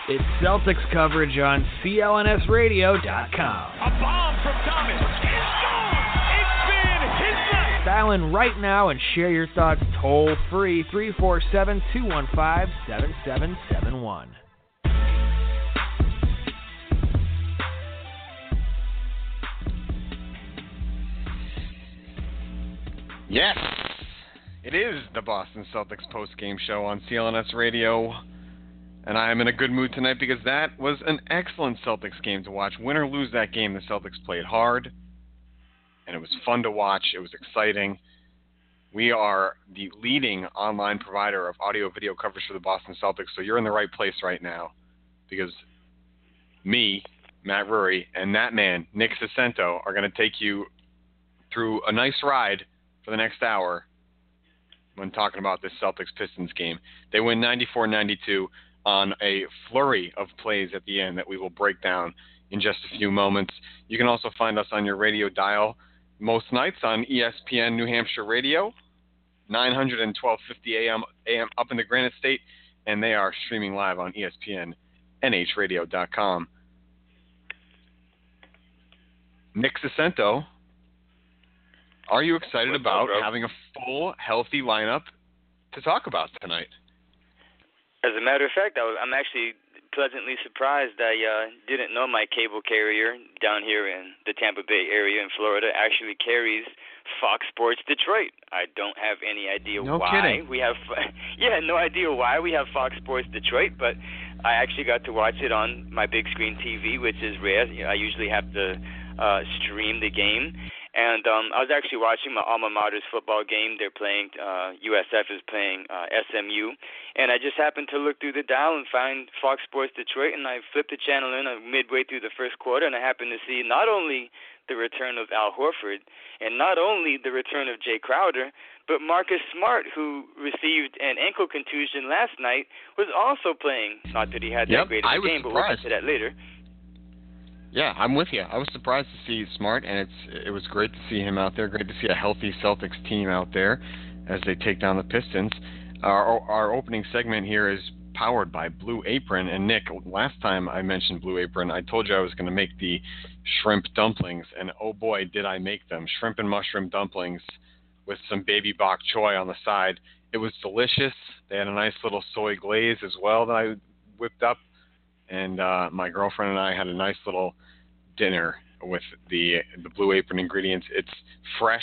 It's Celtics coverage on CLNSradio.com. A bomb from Thomas. It's gone! It's been his night! Dial in right now and share your thoughts toll free 347-215-7771. Yes, it is the Boston Celtics post-game show on CLNS Radio. And I am in a good mood tonight because that was an excellent Celtics game to watch. Win or lose that game, the Celtics played hard. And it was fun to watch. It was exciting. We are the leading online provider of audio-video coverage for the Boston Celtics, so you're in the right place right now. Because me, Matt Rury, and that man, Nick Sicento, are going to take you through a nice ride for the next hour when talking about this Celtics-Pistons game. They win 94-92 on a flurry of plays at the end that we will break down in just a few moments. You can also find us on your radio dial most nights on ESPN New Hampshire Radio, 900 and 1250 AM up in the Granite State, and they are streaming live on ESPNNHradio.com. Nick Sicento, are you excited about having a full, healthy lineup to talk about tonight? As a matter of fact, I'm actually pleasantly surprised. I didn't know my cable carrier down here in the Tampa Bay area in Florida actually carries Fox Sports Detroit. I don't have any idea why. No kidding. We have, no idea why we have Fox Sports Detroit, but I actually got to watch it on my big screen TV, which is rare. I usually have to stream the game. And I was actually watching my alma mater's football game. They're playing, USF is playing SMU. And I just happened to look through the dial and find Fox Sports Detroit, and I flipped the channel in midway through the first quarter, and I happened to see not only the return of Al Horford and not only the return of Jay Crowder, but Marcus Smart, who received an ankle contusion last night, was also playing. Not that he had that great of a game, but we'll get to that later. Yeah, I'm with you. I was surprised to see Smart, and it was great to see him out there. Great to see a healthy Celtics team out there as they take down the Pistons. Our opening segment here is powered by Blue Apron. And Nick, last time I mentioned Blue Apron, I told you I was going to make the shrimp dumplings, and oh boy, did I make them. Shrimp and mushroom dumplings with some baby bok choy on the side. It was delicious. They had a nice little soy glaze as well that I whipped up. And my girlfriend and I had a nice little dinner with the Blue Apron ingredients. It's fresh.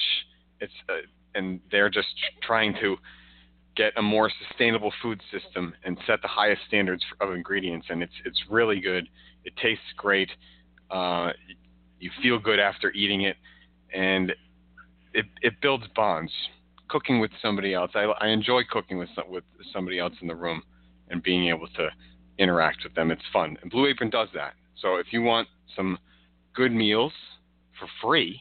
And they're just trying to get a more sustainable food system and set the highest standards of ingredients. And it's really good. It tastes great. You feel good after eating it, and it builds bonds. Cooking with somebody else. I enjoy cooking with somebody else in the room and being able to interact with them. It's fun. And Blue Apron does that. So if you want some good meals for free,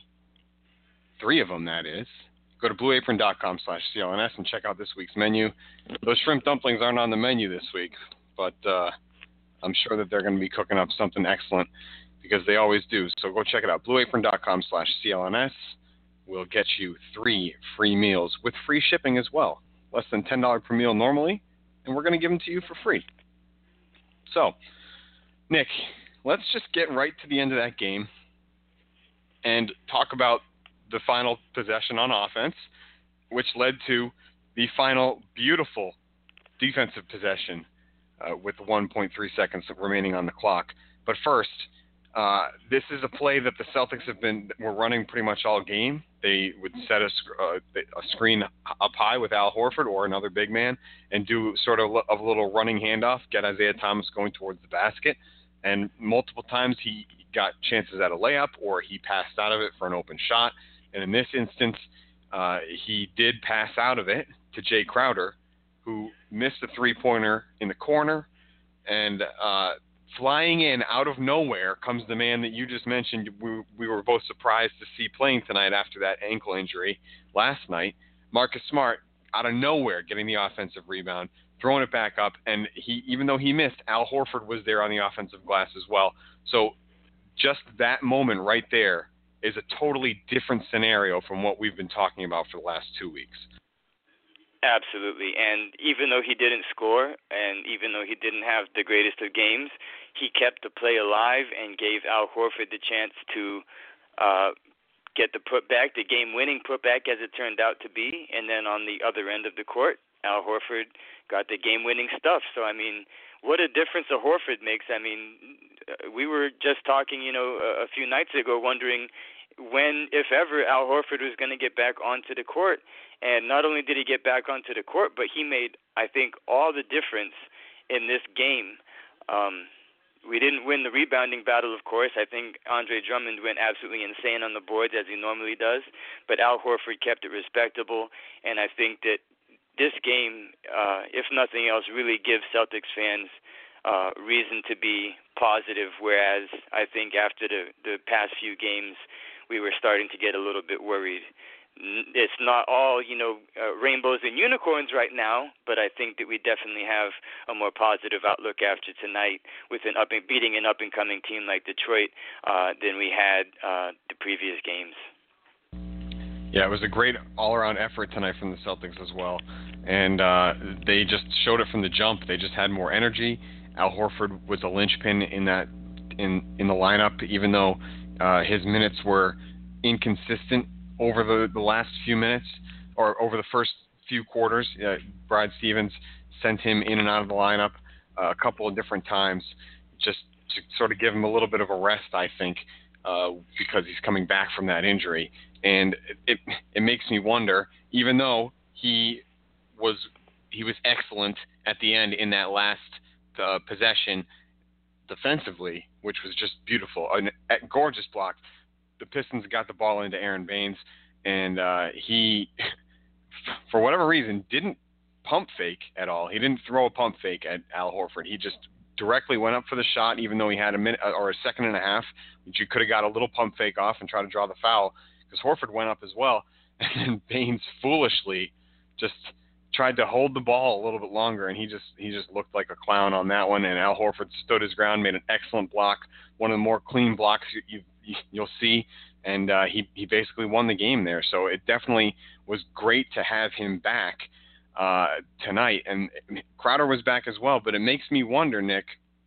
3 of them that is, go to blueapron.com/CLNS and check out this week's menu. Those shrimp dumplings aren't on the menu this week, but I'm sure that they're going to be cooking up something excellent because they always do. So go check it out. blueapron.com/CLNS will get you 3 free meals with free shipping as well. Less than $10 per meal normally, and we're going to give them to you for free. So, Nick, let's just get right to the end of that game and talk about the final possession on offense, which led to the final beautiful defensive possession with 1.3 seconds remaining on the clock. But first, this is a play that the Celtics were running pretty much all game. They would set a screen up high with Al Horford or another big man and do sort of a little running handoff, get Isaiah Thomas going towards the basket. And multiple times he got chances at a layup or he passed out of it for an open shot. And in this instance, he did pass out of it to Jay Crowder, who missed a three-pointer in the corner. And flying in out of nowhere comes the man that you just mentioned. We were both surprised to see playing tonight after that ankle injury last night. Marcus Smart, out of nowhere, getting the offensive rebound, throwing it back up. And even though he missed, Al Horford was there on the offensive glass as well. So just that moment right there is a totally different scenario from what we've been talking about for the last 2 weeks. Absolutely. And even though he didn't score, and even though he didn't have the greatest of games, he kept the play alive and gave Al Horford the chance to get the putback, the game-winning putback, as it turned out to be. And then on the other end of the court, Al Horford got the game-winning stuff. So, I mean, what a difference a Horford makes. I mean, we were just talking, a few nights ago, wondering when, if ever, Al Horford was going to get back onto the court. And not only did he get back onto the court, but he made, I think, all the difference in this game. We didn't win the rebounding battle, of course. I think Andre Drummond went absolutely insane on the boards, as he normally does. But Al Horford kept it respectable. And I think that this game, if nothing else, really gives Celtics fans reason to be positive, whereas I think after the past few games, we were starting to get a little bit worried. It's not all, rainbows and unicorns right now, but I think that we definitely have a more positive outlook after tonight with beating an up-and-coming team like Detroit than we had the previous games. Yeah, it was a great all-around effort tonight from the Celtics as well, and they just showed it from the jump. They just had more energy. Al Horford was a linchpin in the lineup, even though his minutes were inconsistent over the last few minutes, or over the first few quarters. Brad Stevens sent him in and out of the lineup a couple of different times, just to sort of give him a little bit of a rest, I think, because he's coming back from that injury. And it makes me wonder, even though he was excellent at the end in that last possession defensively, which was just beautiful, a gorgeous block. The Pistons got the ball into Aaron Baines, and he, for whatever reason, didn't pump fake at all. He didn't throw a pump fake at Al Horford. He just directly went up for the shot, even though he had a minute or a second and a half, which you could have got a little pump fake off and try to draw the foul, because Horford went up as well. And then Baines foolishly just tried to hold the ball a little bit longer, and he just looked like a clown on that one. And Al Horford stood his ground, made an excellent block, one of the more clean blocks you'll see, and he basically won the game there. So it definitely was great to have him back tonight. And Crowder was back as well, but it makes me wonder, Nick,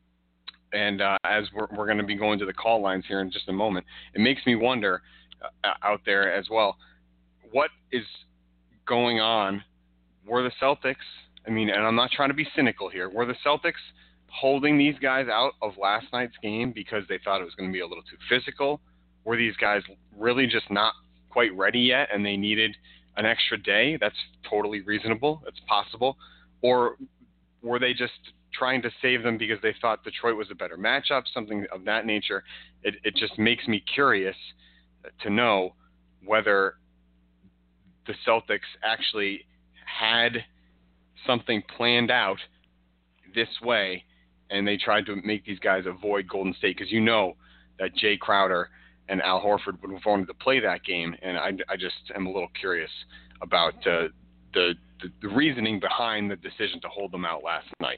and as we're going to be going to the call lines here in just a moment, it makes me wonder out there as well, what is going on? Were the Celtics, and I'm not trying to be cynical here, were the Celtics holding these guys out of last night's game because they thought it was going to be a little too physical? Were these guys really just not quite ready yet and they needed an extra day? That's totally reasonable. It's possible. Or were they just trying to save them because they thought Detroit was a better matchup, something of that nature? It just makes me curious to know whether the Celtics actually had something planned out this way, and they tried to make these guys avoid Golden State, because you know that Jay Crowder and Al Horford would have wanted to play that game, and I just am a little curious about the reasoning behind the decision to hold them out last night.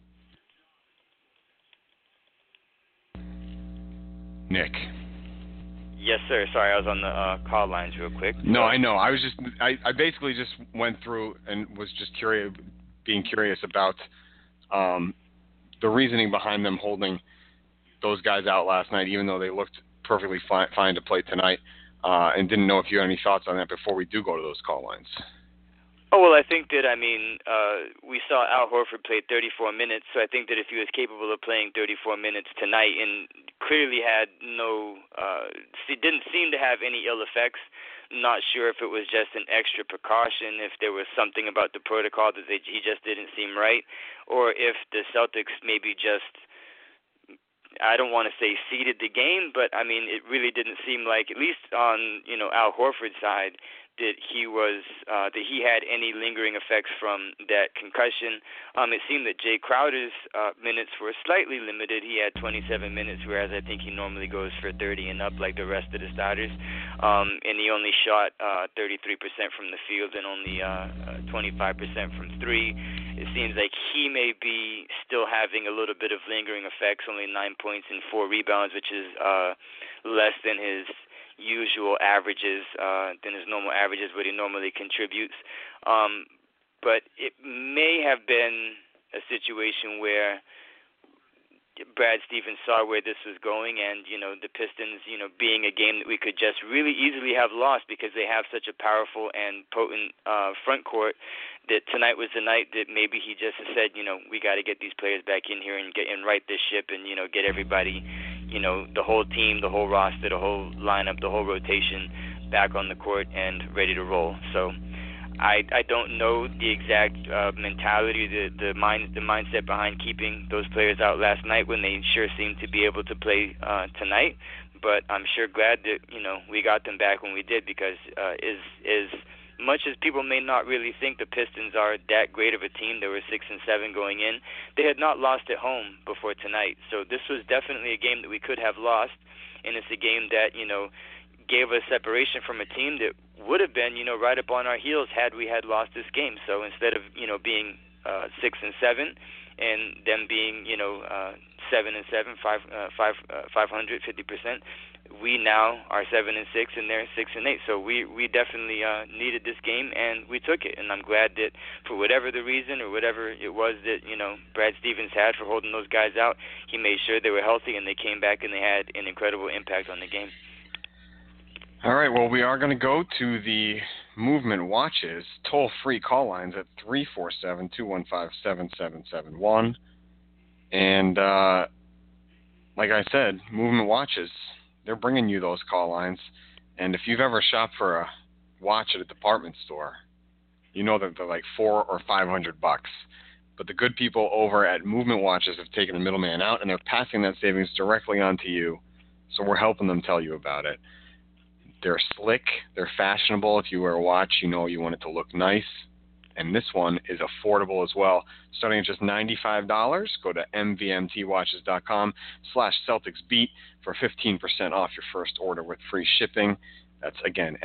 Nick. Yes, sir. Sorry, I was on the call lines real quick. No, I know. I basically just went through and was just being curious about the reasoning behind them holding those guys out last night, even though they looked perfectly fine to play tonight, and didn't know if you had any thoughts on that before we do go to those call lines. Oh, well, I think that, we saw Al Horford play 34 minutes, so I think that if he was capable of playing 34 minutes tonight and clearly had didn't seem to have any ill effects, not sure if it was just an extra precaution, if there was something about the protocol that he just didn't seem right, or if the Celtics maybe just, I don't want to say seeded the game, but, it really didn't seem like, at least on, Al Horford's side, that he had any lingering effects from that concussion. It seemed that Jay Crowder's minutes were slightly limited. He had 27 minutes, whereas I think he normally goes for 30 and up like the rest of the starters. And he only shot 33% from the field and only 25% from three. It seems like he may be still having a little bit of lingering effects, only 9 points and 4 rebounds, which is less than his usual averages, than his normal averages, what he normally contributes. but it may have been a situation where Brad Stevens saw where this was going, and the Pistons, being a game that we could just really easily have lost because they have such a powerful and potent front court, that tonight was the night that maybe he just said, we got to get these players back in here and right this ship and get everybody, the whole team, the whole roster, the whole lineup, the whole rotation back on the court and ready to roll. So I don't know the exact mentality, the mindset behind keeping those players out last night when they sure seemed to be able to play tonight. But I'm sure glad that we got them back when we did, because as much as people may not really think the Pistons are that great of a team, they were 6-7 going in. They had not lost at home before tonight, so this was definitely a game that we could have lost, and it's a game that gave us separation from a team that would have been, right up on our heels had we had lost this game. So instead of, being 6-7 and them being, 7-7, 500, 50%, we now are 7-6 and they're 6-8. So we definitely needed this game and we took it. And I'm glad that for whatever the reason or whatever it was that, Brad Stevens had for holding those guys out, he made sure they were healthy and they came back and they had an incredible impact on the game. All right, well, we are going to go to the Movement Watches toll-free call lines at 347-215-7771. And like I said, Movement Watches, they're bringing you those call lines. And if you've ever shopped for a watch at a department store, you know that they're like $400 or $500. But the good people over at Movement Watches have taken the middleman out, and they're passing that savings directly on to you. So we're helping them tell you about it. They're slick, they're fashionable. If you wear a watch, you want it to look nice. And this one is affordable as well. Starting at just $95, go to mvmtwatches.com/CelticsBeat for 15% off your first order with free shipping. That's, again,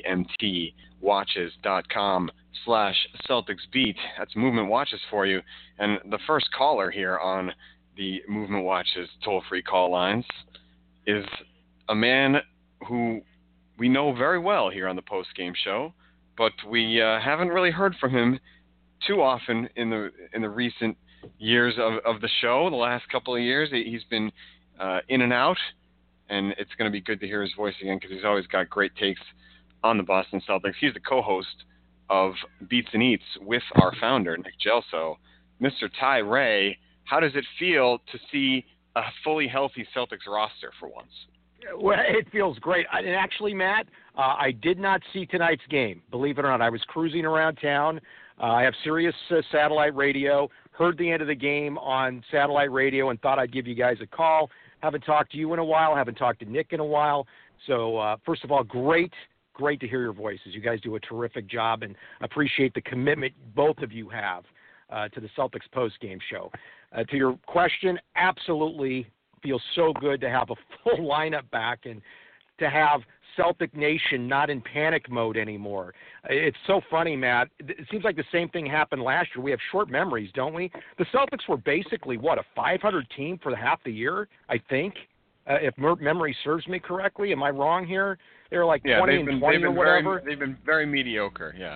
mvmtwatches.com/CelticsBeat. That's Movement Watches for you. And the first caller here on the Movement Watches toll-free call lines is a man who we know very well here on the post-game show, but we haven't really heard from him too often in the recent years of the show. The last couple of years, he's been in and out, and it's going to be good to hear his voice again because he's always got great takes on the Boston Celtics. He's the co-host of Beats and Eats with our founder, Nick Gelso. Mr. Ty Ray, how does it feel to see a fully healthy Celtics roster for once? Well, it feels great. And actually, Matt, I did not see tonight's game. Believe it or not, I was cruising around town. I have Sirius satellite radio, heard the end of the game on satellite radio, and thought I'd give you guys a call. Haven't talked to you in a while. Haven't talked to Nick in a while. So, first of all, great to hear your voices. You guys do a terrific job, and appreciate the commitment both of you have to the Celtics post-game show. To your question, absolutely feels so good to have a full lineup back and to have Celtic Nation not in panic mode anymore. It's so funny, Matt. It seems like the same thing happened last year. We have short memories, don't we? The Celtics were basically, a 500 team for half the year, I think, if memory serves me correctly. Am I wrong here? They were like 20 and 20 or whatever. They've been very mediocre, yeah.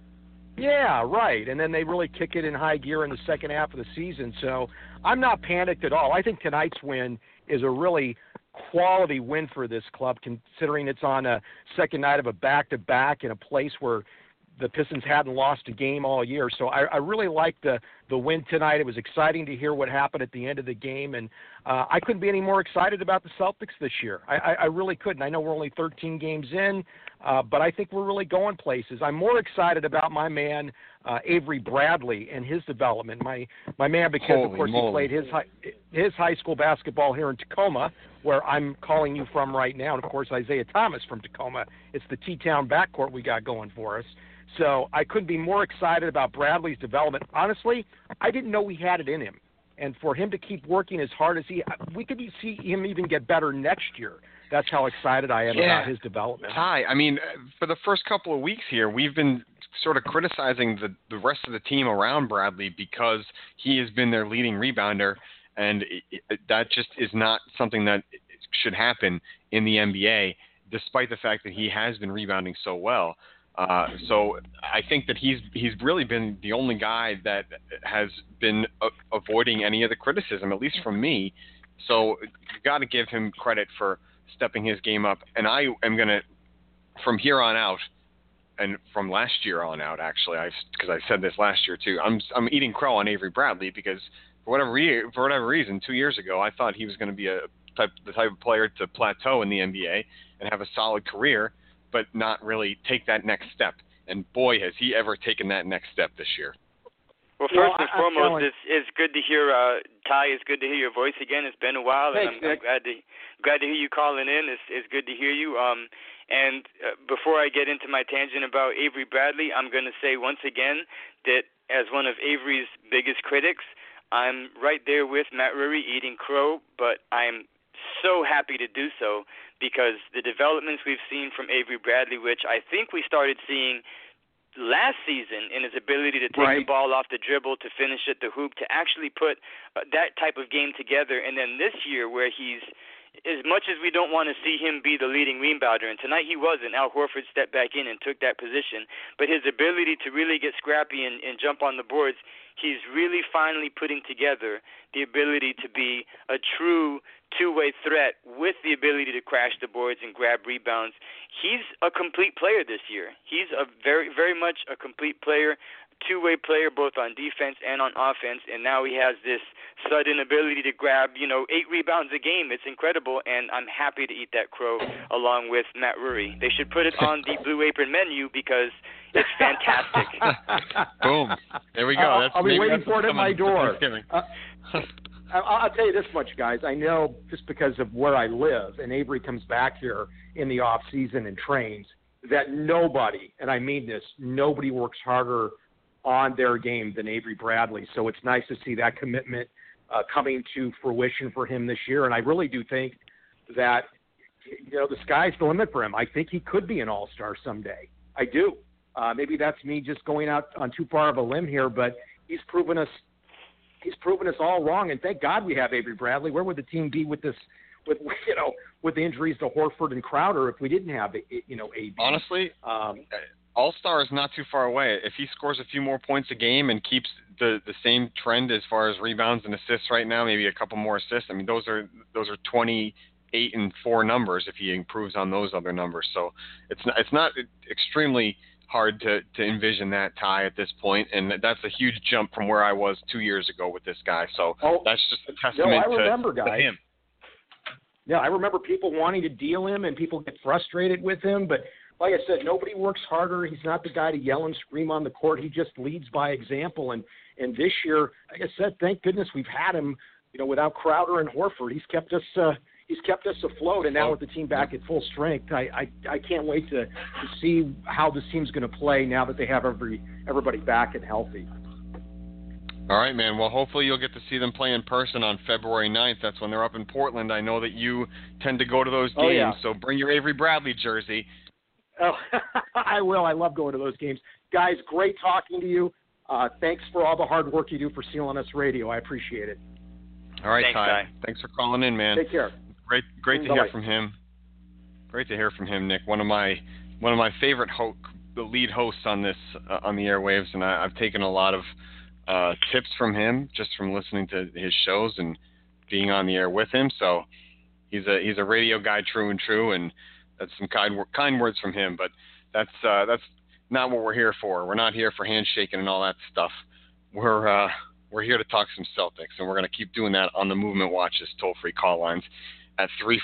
Yeah, right. And then they really kick it in high gear in the second half of the season. So I'm not panicked at all. I think tonight's win is a really quality win for this club, considering it's on a second night of a back-to-back in a place where the Pistons hadn't lost a game all year. So I really liked the win tonight. It was exciting to hear what happened at the end of the game, and I couldn't be any more excited about the Celtics this year. I really couldn't. I know we're only 13 games in, but I think we're really going places. I'm more excited about my man, Avery Bradley, and his development. My man, because, of course, he played his high school basketball here in Tacoma, where I'm calling you from right now, and, of course, Isaiah Thomas from Tacoma. It's the T-Town backcourt we got going for us. So I couldn't be more excited about Bradley's development. Honestly, I didn't know he had it in him. And for him to keep working as hard as we could see him even get better next year. That's how excited I am about his development. Ty, I mean, for the first couple of weeks here, we've been sort of criticizing the rest of the team around Bradley because he has been their leading rebounder, and that just is not something that should happen in the NBA, despite the fact that he has been rebounding so well. So I think that he's really been the only guy that has been avoiding any of the criticism, at least from me. So you got to give him credit for stepping his game up. And I am going to, from here on out, and from last year on out, actually, because I said this last year too, I'm eating crow on Avery Bradley because for whatever reason, 2 years ago, I thought he was going to be the type of player to plateau in the NBA and have a solid career, but not really take that next step. And boy, has he ever taken that next step this year. Well, first and foremost, it's good to hear, Ty, it's good to hear your voice again. It's been a while, and I'm glad to hear you calling in. It's good to hear you. And before I get into my tangent about Avery Bradley, I'm going to say once again that as one of Avery's biggest critics, I'm right there with Matt Rury eating crow, but I'm so happy to do so because the developments we've seen from Avery Bradley, which I think we started seeing last season in his ability to take the ball off the dribble, to finish at the hoop, to actually put that type of game together. And then this year where he's, as much as we don't want to see him be the leading rebounder, and tonight he wasn't, Al Horford stepped back in and took that position, but his ability to really get scrappy and jump on the boards, he's really finally putting together the ability to be a true two-way threat with the ability to crash the boards and grab rebounds. He's a complete player this year. He's a very, very much a complete player, two-way player both on defense and on offense, and now he has this sudden ability to grab, 8 rebounds a game. It's incredible, and I'm happy to eat that crow along with Matt Rury. They should put it on the Blue Apron menu because it's fantastic. Boom. There we go. I'll be waiting for it at my door. I'll tell you this much, guys. I know just because of where I live, and Avery comes back here in the off season and trains, that nobody, and I mean this, nobody works harder on their game than Avery Bradley. So it's nice to see that commitment coming to fruition for him this year. And I really do think that, the sky's the limit for him. I think he could be an all-star someday. I do. Maybe that's me just going out on too far of a limb here, but he's proven us all wrong. And thank God we have Avery Bradley. Where would the team be with this, with the injuries to Horford and Crowder if we didn't have, AB? Honestly, all-star is not too far away. If he scores a few more points a game and keeps the same trend as far as rebounds and assists right now, maybe a couple more assists. I mean, those are 28 and 4 numbers if he improves on those other numbers. So it's not extremely hard to envision that, Ty, at this point, and that's a huge jump from where I was 2 years ago with this guy. So that's just a testament to him. Yeah, I remember people wanting to deal him and people get frustrated with him, but like I said, nobody works harder. He's not the guy to yell and scream on the court. He just leads by example. And this year, like I said, thank goodness we've had him, without Crowder and Horford. He's kept us afloat. And now with the team back at full strength, I can't wait to see how this team's going to play now that they have everybody back and healthy. All right, man. Well, hopefully you'll get to see them play in person on February 9th. That's when they're up in Portland. I know that you tend to go to those games, so bring your Avery Bradley jersey. Oh, I will. I love going to those games. Guys, great talking to you. Thanks for all the hard work you do for CLNS Radio. I appreciate it. All right, Thanks, Ty. Thanks for calling in, man. Take care. Great to hear from him. Great to hear from him, Nick. One of my favorite the lead hosts on this on the airwaves, and I've taken a lot of tips from him just from listening to his shows and being on the air with him. So he's a radio guy, true and true, and that's some kind words from him, but that's not what we're here for. We're not here for handshaking and all that stuff. We're here to talk some Celtics, and we're going to keep doing that on the Movement Watches toll-free call lines at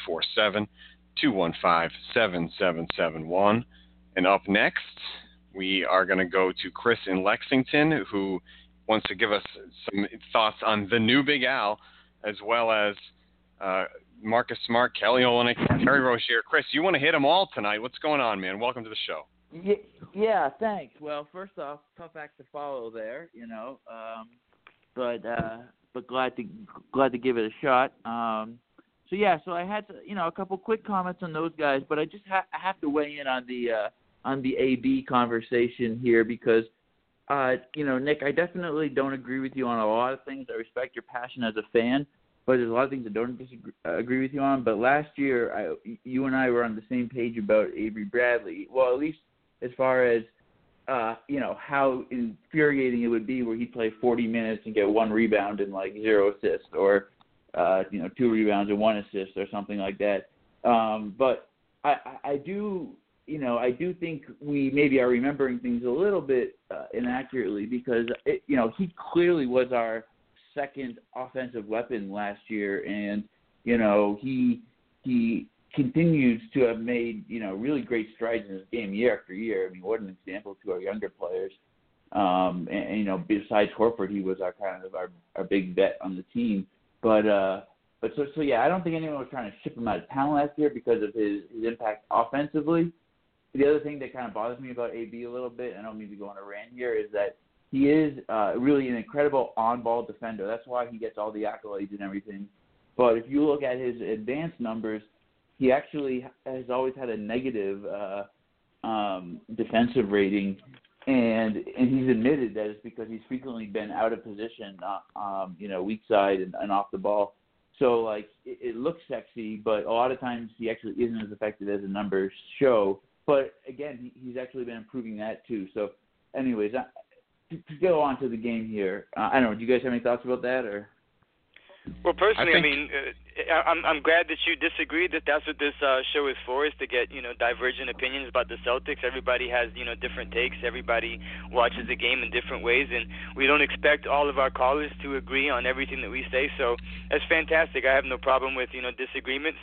347-215-7771. And up next, we are going to go to Chris in Lexington, who wants to give us some thoughts on the new Big Al, as well as Marcus Smart, Kelly Olynyk, Terry Rozier. Chris, you want to hit them all tonight. What's going on, man? Welcome to the show. Yeah, thanks. Well, first off, tough act to follow there, but glad to give it a shot. So I had a couple quick comments on those guys, but I just have to weigh in on the AB conversation here because Nick, I definitely don't agree with you on a lot of things. I respect your passion as a fan, but there's a lot of things I don't agree with you on. But last year, you and I were on the same page about Avery Bradley. Well, at least as far as how infuriating it would be where he'd play 40 minutes and get 1 rebound and like 0 assists, or 2 rebounds and 1 assist, or something like that. But I do think we maybe are remembering things a little bit inaccurately, because he clearly was our second offensive weapon last year, and he continues to have made really great strides in his game year after year. I mean, what an example to our younger players. And besides Horford, he was our big bet on the team. But yeah, I don't think anyone was trying to ship him out of town last year because of his impact offensively. The other thing that kind of bothers me about AB a little bit, and I don't mean to go on a rant here, is that he is really an incredible on-ball defender. That's why he gets all the accolades and everything. But if you look at his advanced numbers, he actually has always had a negative defensive rating, and he's admitted that it's because he's frequently been out of position, weak side and off the ball. So, like, it looks sexy, but a lot of times he actually isn't as effective as the numbers show. But, again, he's actually been improving that too. So, anyways, to go on to the game here, I don't know, do you guys have any thoughts about that? Or? Well, personally, I'm glad that you disagree. That's what this show is for, is to get divergent opinions about the Celtics. Everybody has different takes. Everybody watches the game in different ways, and we don't expect all of our callers to agree on everything that we say. So that's fantastic. I have no problem with disagreements.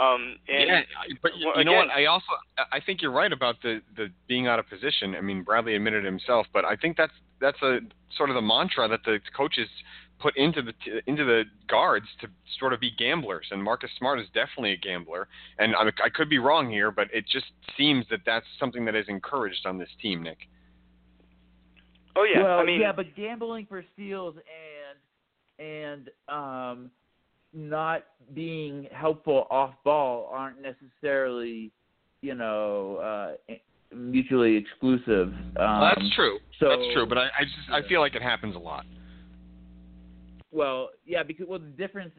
But you know what? I think you're right about the being out of position. I mean, Bradley admitted it himself, but I think that's a sort of the mantra that the coaches put into the guards to sort of be gamblers, and Marcus Smart is definitely a gambler. And I could be wrong here, but it just seems that that's something that is encouraged on this team, Nick. Oh yeah, well, but gambling for steals and not being helpful off ball aren't necessarily mutually exclusive. That's true. That's true, but I feel like it happens a lot. Well, yeah, because the difference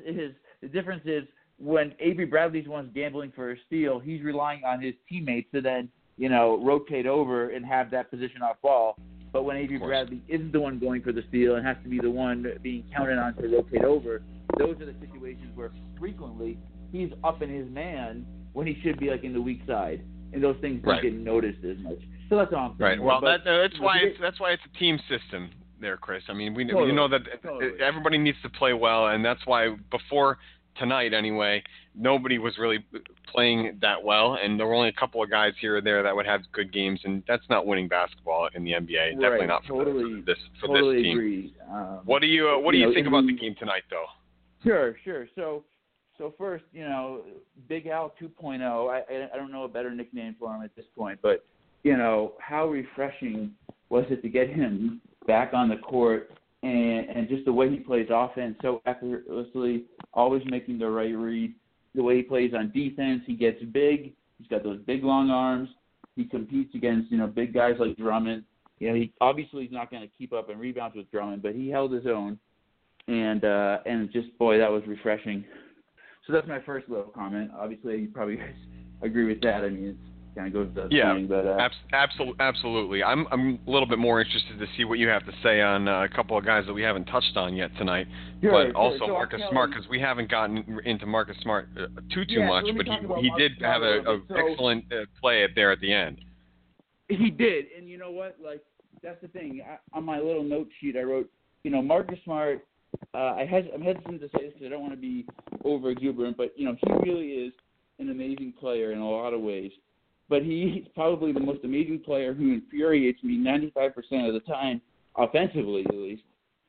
is when Avery Bradley's the one gambling for a steal, he's relying on his teammates to then rotate over and have that position off ball. But when Avery Bradley isn't the one going for the steal and has to be the one being counted on to rotate over, those are the situations where frequently he's up in his man when he should be like in the weak side, and those things don't get noticed as much. So that's all I'm saying. Right. Well, that's why it's a team system there, Chris. I mean, we know that everybody needs to play well, and that's why before tonight anyway, nobody was really playing that well, and there were only a couple of guys here or there that would have good games, and that's not winning basketball in the NBA. Right. Definitely not for this team. Agree. What do you think about the game tonight, though? Sure. So first, Big Al 2.0. I don't know a better nickname for him at this point, but how refreshing was it to get him back on the court, and just the way he plays offense so effortlessly, always making the right read. The way he plays on defense, he gets big. He's got those big long arms. He competes against big guys like Drummond. He obviously he's not going to keep up in rebounds with Drummond, but he held his own, and just boy, that was refreshing. So that's my first little comment. Obviously, you probably agree with that. I mean, it's kind of goes without saying, but absolutely. I'm a little bit more interested to see what you have to say on a couple of guys that we haven't touched on yet tonight, but also Marcus Smart, because we haven't gotten into Marcus Smart too much, but he did have an excellent play there at the end. He did, and you know what? Like, that's the thing. On my little note sheet, I wrote, Marcus Smart. I'm hesitant to say this because I don't want to be over exuberant, but he really is an amazing player in a lot of ways. But he's probably the most amazing player who infuriates me 95% of the time, offensively at least,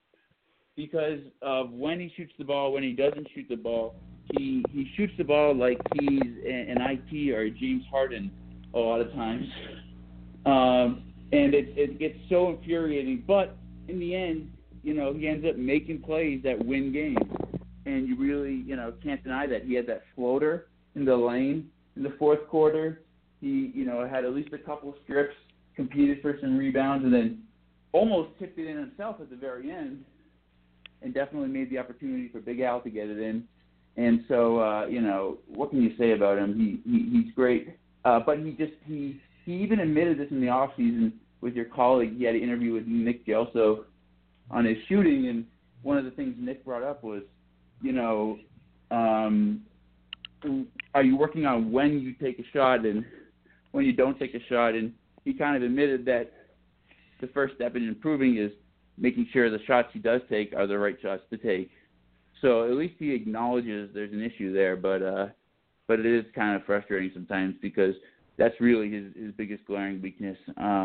because of when he shoots the ball, when he doesn't shoot the ball. He shoots the ball like he's an IT or a James Harden a lot of times. And it gets so infuriating. But in the end, he ends up making plays that win games. And you really, can't deny that. He had that floater in the lane in the fourth quarter. He, had at least a couple of strips, competed for some rebounds, and then almost tipped it in himself at the very end, and definitely made the opportunity for Big Al to get it in. And so, what can you say about him? He's great, but he he even admitted this in the offseason with your colleague. He had an interview with Nick Gelso on his shooting, and one of the things Nick brought up was, are you working on when you take a shot and when you don't take a shot? And he kind of admitted that the first step in improving is making sure the shots he does take are the right shots to take. So at least he acknowledges there's an issue there, but it is kind of frustrating sometimes because that's really his biggest glaring weakness.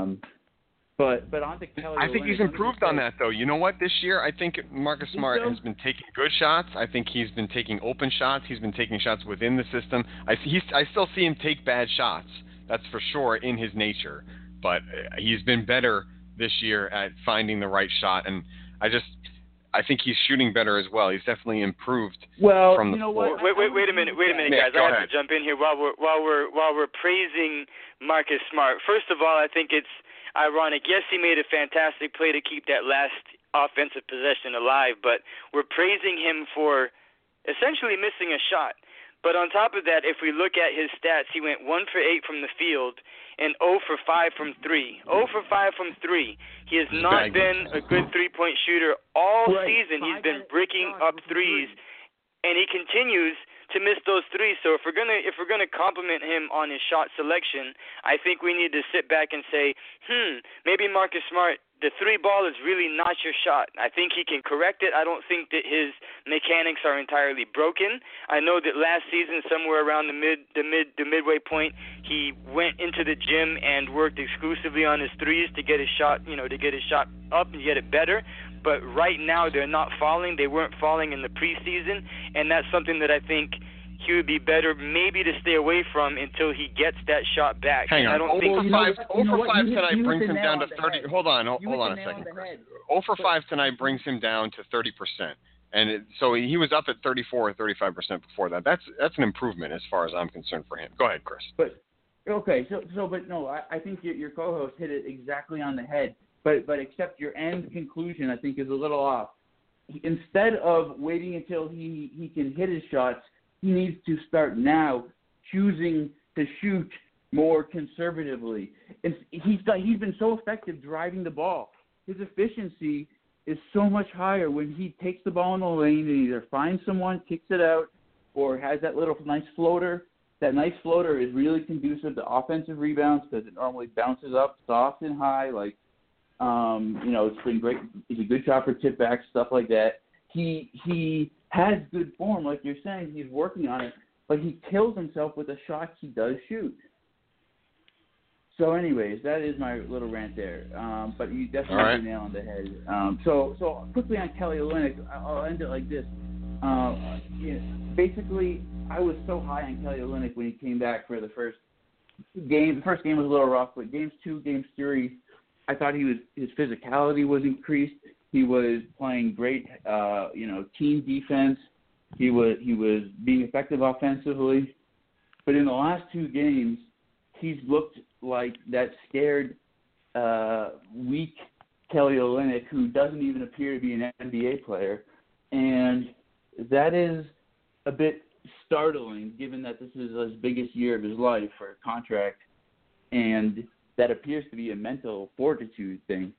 But on to Kelly Olynyk. I think he's improved on that, though. You know what? This year, I think Marcus Smart has been taking good shots. I think he's been taking open shots. He's been taking shots within the system. I still see him take bad shots. That's for sure in his nature. But he's been better this year at finding the right shot, and I think he's shooting better as well. He's definitely improved from the floor. Wait a minute, guys. I have to jump in here while we're praising Marcus Smart. First of all, I think it's ironic. Yes, he made a fantastic play to keep that last offensive possession alive, but we're praising him for essentially missing a shot. But on top of that, if we look at his stats, he went 1 for 8 from the field and 0 for 5 from 3. 0 for 5 from 3. He has not been a good three-point shooter all season. He's been breaking up threes, and he continues to miss those threes. So if we're gonna compliment him on his shot selection, I think we need to sit back and say, maybe Marcus Smart, the three ball is really not your shot. I think he can correct it. I don't think that his mechanics are entirely broken. I know that last season, somewhere around the midway point, he went into the gym and worked exclusively on his threes to get his shot, up and get it better. But right now they're not falling. They weren't falling in the preseason, and that's something that I think he would be better maybe to stay away from until he gets that shot back. Hang on. I don't think 0 for 5 tonight brings him down to 30. Hold on a second. 0 for 5 tonight brings him down to 30%. And so he was up at 34 or 35% before that. That's an improvement as far as I'm concerned for him. Go ahead, Chris. But I think your co-host hit it exactly on the head. But except your end conclusion, I think, is a little off. Instead of waiting until he can hit his shots, he needs to start now choosing to shoot more conservatively. He's been so effective driving the ball. His efficiency is so much higher when he takes the ball in the lane and either finds someone, kicks it out, or has that little nice floater. That nice floater is really conducive to offensive rebounds because it normally bounces up soft and high, like, it's been great. He's a good shot for tip back, stuff like that. He has good form, like you're saying. He's working on it, but he kills himself with the shots he does shoot. So, anyways, that is my little rant there. But you definitely hit the nail on the head. So quickly on Kelly Olynyk, I'll end it like this. Basically, I was so high on Kelly Olynyk when he came back for the first game. The first game was a little rough, but games 2, games 3. I thought his physicality was increased. He was playing great, team defense. He was being effective offensively. But in the last 2 games, he's looked like that scared, weak Kelly Olynyk who doesn't even appear to be an NBA player. And that is a bit startling given that this is his biggest year of his life for a contract. And that appears to be a mental fortitude thing.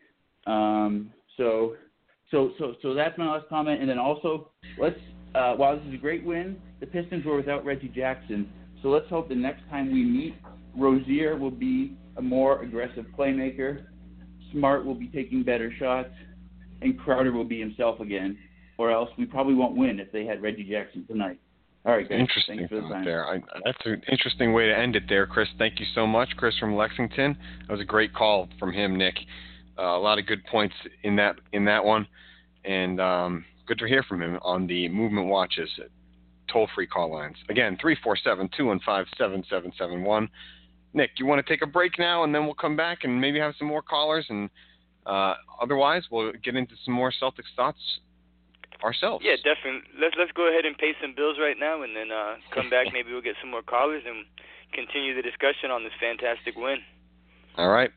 So that's my last comment. And then also, while this is a great win, the Pistons were without Reggie Jackson. So let's hope the next time we meet, Rozier will be a more aggressive playmaker, Smart will be taking better shots, and Crowder will be himself again. Or else we probably won't win if they had Reggie Jackson tonight. All right, guys. Interesting. Thanks for the time. That's an interesting way to end it there, Chris. Thank you so much, Chris from Lexington. That was a great call from him, Nick. A lot of good points in that one, and good to hear from him on the Movement Watches toll-free call lines. Again, 347-215-7771. Nick, you want to take a break now, and then we'll come back and maybe have some more callers, and otherwise we'll get into some more Celtics thoughts ourselves. Yeah, definitely. Let's go ahead and pay some bills right now, and then come back. Maybe we'll get some more callers and continue the discussion on this fantastic win. All right.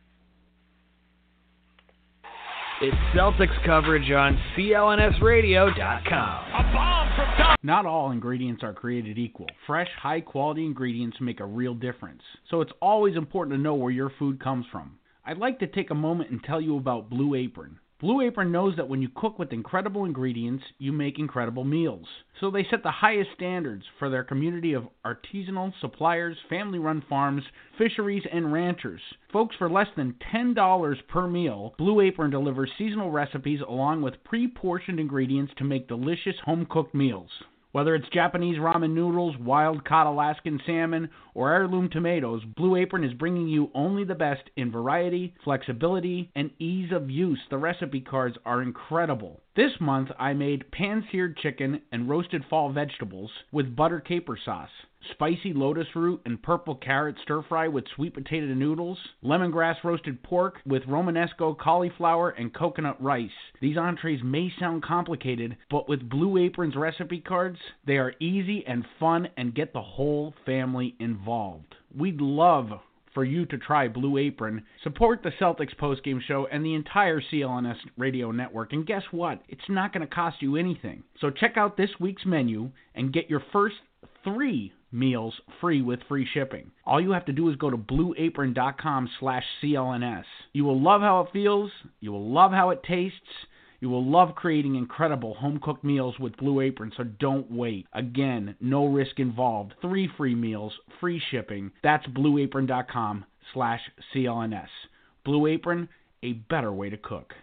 It's Celtics coverage on CLNSradio.com. A bomb from Dominus. Not all ingredients are created equal. Fresh, high-quality ingredients make a real difference. So it's always important to know where your food comes from. I'd like to take a moment and tell you about Blue Apron. Blue Apron knows that when you cook with incredible ingredients, you make incredible meals. So they set the highest standards for their community of artisanal suppliers, family-run farms, fisheries, and ranchers. Folks, for less than $10 per meal, Blue Apron delivers seasonal recipes along with pre-portioned ingredients to make delicious home-cooked meals. Whether it's Japanese ramen noodles, wild-caught Alaskan salmon, or heirloom tomatoes, Blue Apron is bringing you only the best in variety, flexibility, and ease of use. The recipe cards are incredible. This month, I made pan-seared chicken and roasted fall vegetables with butter caper sauce, spicy lotus root and purple carrot stir-fry with sweet potato noodles, lemongrass roasted pork with Romanesco cauliflower and coconut rice. These entrees may sound complicated, but with Blue Apron's recipe cards, they are easy and fun and get the whole family involved. We'd love for you to try Blue Apron, support the Celtics postgame show and the entire CLNS radio network, and guess what? It's not going to cost you anything. So check out this week's menu and get your first 3 meals free with free shipping. All you have to do is go to blueapron.com/CLNS. You will love how it feels. You will love how it tastes. You will love creating incredible home-cooked meals with Blue Apron, so don't wait. Again, no risk involved. 3 free meals, free shipping. That's blueapron.com/CLNS. Blue Apron, a better way to cook.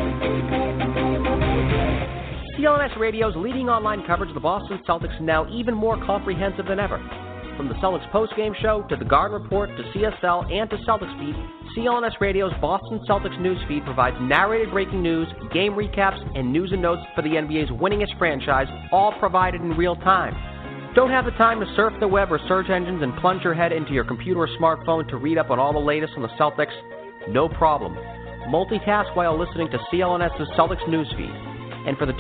CLNS Radio's leading online coverage of the Boston Celtics is now even more comprehensive than ever. From the Celtics postgame show to the Garden Report to CSL and to Celtics Beat, CLNS Radio's Boston Celtics newsfeed provides narrated breaking news, game recaps, and news and notes for the NBA's winningest franchise, all provided in real time. Don't have the time to surf the web or search engines and plunge your head into your computer or smartphone to read up on all the latest on the Celtics? No problem. Multitask while listening to CLNS's Celtics newsfeed. And for the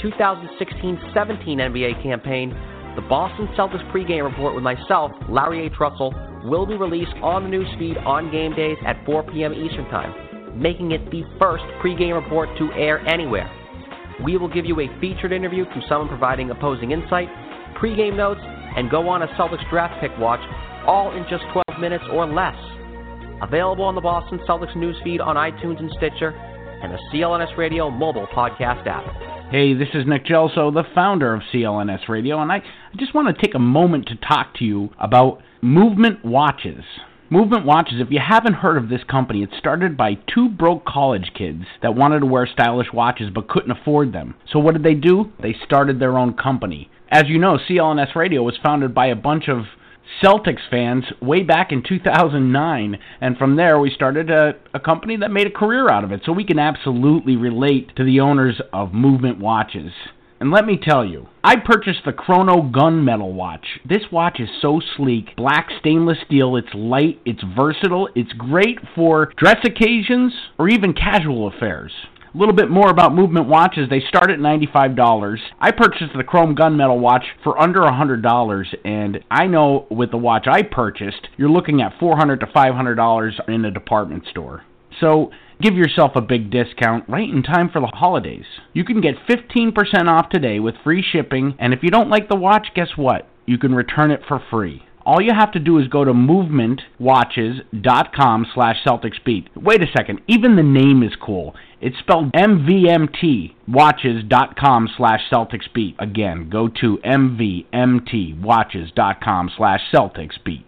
2016-17 NBA campaign, the Boston Celtics pregame report with myself, Larry H. Russell, will be released on the newsfeed on game days at 4 p.m. Eastern Time, making it the first pregame report to air anywhere. We will give you a featured interview from someone providing opposing insight, pregame notes, and go on a Celtics draft pick watch, all in just 12 minutes or less. Available on the Boston Celtics newsfeed on iTunes and Stitcher, and the CLNS Radio mobile podcast app. Hey, this is Nick Gelso, the founder of CLNS Radio, and I just want to take a moment to talk to you about Movement Watches. Movement Watches, if you haven't heard of this company, it started by 2 broke college kids that wanted to wear stylish watches but couldn't afford them. So what did they do? They started their own company. As you know, CLNS Radio was founded by a bunch of Celtics fans way back in 2009, and from there we started a company that made a career out of it, so we can absolutely relate to the owners of Movement Watches. And let me tell you, I purchased the Chrono Gunmetal watch. This watch is so sleek, black stainless steel, it's light, it's versatile, it's great for dress occasions or even casual affairs. A little bit more about Movement Watches. They start at $95. I purchased the Chrome Gunmetal watch for under $100, and I know with the watch I purchased, you're looking at $400 to $500 in a department store. So give yourself a big discount right in time for the holidays. You can get 15% off today with free shipping, and if you don't like the watch, guess what? You can return it for free. All you have to do is go to movementwatches.com/CelticsBeat. Wait a second, even the name is cool. It's spelled mvmtwatches.com/CelticsBeat. Again, go to mvmtwatches.com/CelticsBeat.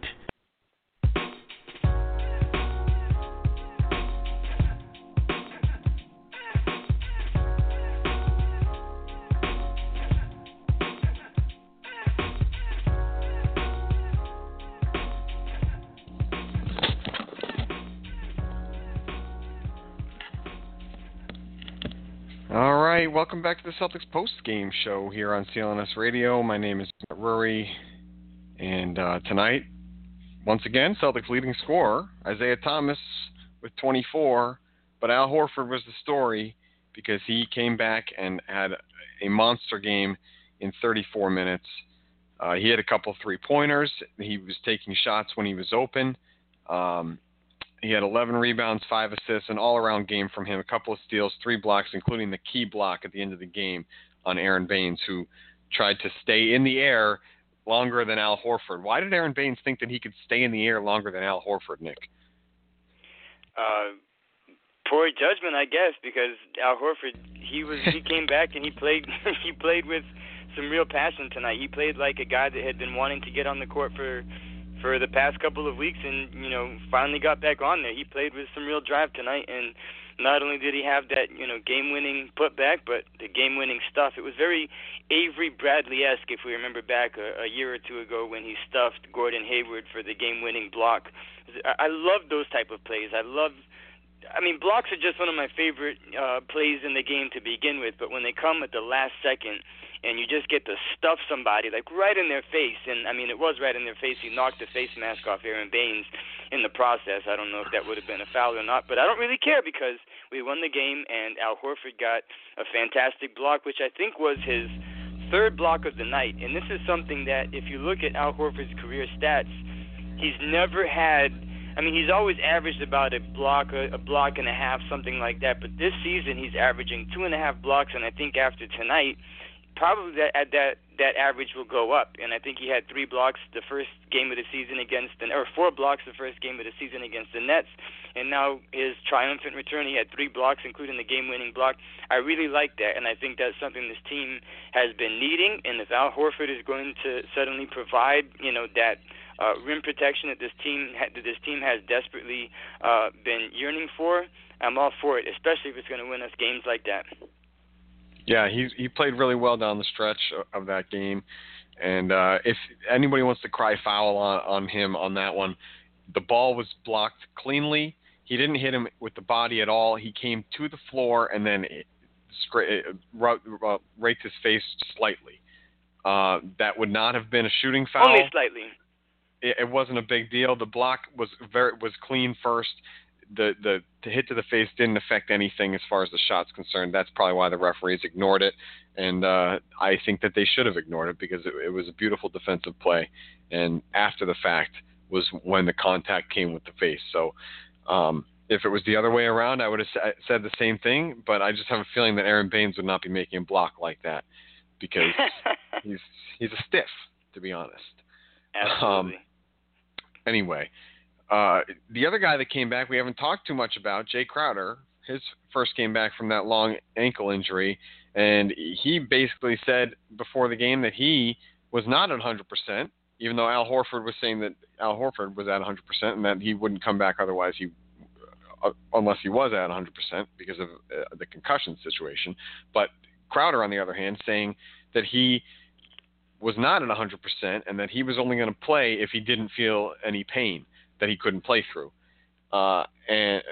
All right, welcome back to the Celtics post-game show here on CLNS Radio. My name is Matt Rury, and tonight, once again, Celtics leading scorer, Isaiah Thomas with 24, but Al Horford was the story because he came back and had a monster game in 34 minutes. He had a couple 3-pointers. He was taking shots when he was open. He had 11 rebounds, 5 assists, an all-around game from him, a couple of steals, 3 blocks, including the key block at the end of the game on Aaron Baines, who tried to stay in the air longer than Al Horford. Why did Aaron Baines think that he could stay in the air longer than Al Horford, Nick? Poor judgment, I guess, because Al Horford, he came back and he played with some real passion tonight. He played like a guy that had been wanting to get on the court for the past couple of weeks, and finally got back on there. He played with some real drive tonight, and not only did he have that game-winning putback, but the game-winning stuff. It was very Avery Bradley-esque, if we remember back a year or two ago when he stuffed Gordon Hayward for the game-winning block. I love those type of plays. Blocks are just one of my favorite plays in the game to begin with, but when they come at the last second and you just get to stuff somebody like right in their face, and it was right in their face. He knocked the face mask off Aaron Baines in the process. I don't know if that would have been a foul or not, but I don't really care because we won the game and Al Horford got a fantastic block, which I think was his third block of the night. And this is something that if you look at Al Horford's career stats, he's never had. He's always averaged about a block and a half, something like that. But this season, he's averaging 2.5 blocks, and I think after tonight, probably that average will go up. And I think he had 3 blocks the first game of the season or 4 blocks the first game of the season against the Nets. And now his triumphant return, he had 3 blocks, including the game-winning block. I really like that, and I think that's something this team has been needing. And if Al Horford is going to suddenly provide, that rim protection that this team has desperately been yearning for, I'm all for it, especially if it's going to win us games like that. Yeah, he played really well down the stretch of that game, and if anybody wants to cry foul on him on that one, the ball was blocked cleanly. He didn't hit him with the body at all. He came to the floor and then raked his face slightly. That would not have been a shooting foul. Only slightly. It wasn't a big deal. The block was clean first. The hit to the face didn't affect anything as far as the shot's concerned. That's probably why the referees ignored it, and I think that they should have ignored it because it was a beautiful defensive play, and after the fact was when the contact came with the face. So if it was the other way around, I would have said the same thing, but I just have a feeling that Aaron Baines would not be making a block like that because he's a stiff, to be honest. Absolutely. Anyway, the other guy that came back, we haven't talked too much about, Jay Crowder. His first came back from that long ankle injury, and he basically said before the game that he was not at 100%, even though Al Horford was saying that Al Horford was at 100% and that he wouldn't come back otherwise unless he was at 100% because of the concussion situation. But Crowder, on the other hand, saying that he was not at 100% and that he was only going to play if he didn't feel any pain that he couldn't play through. And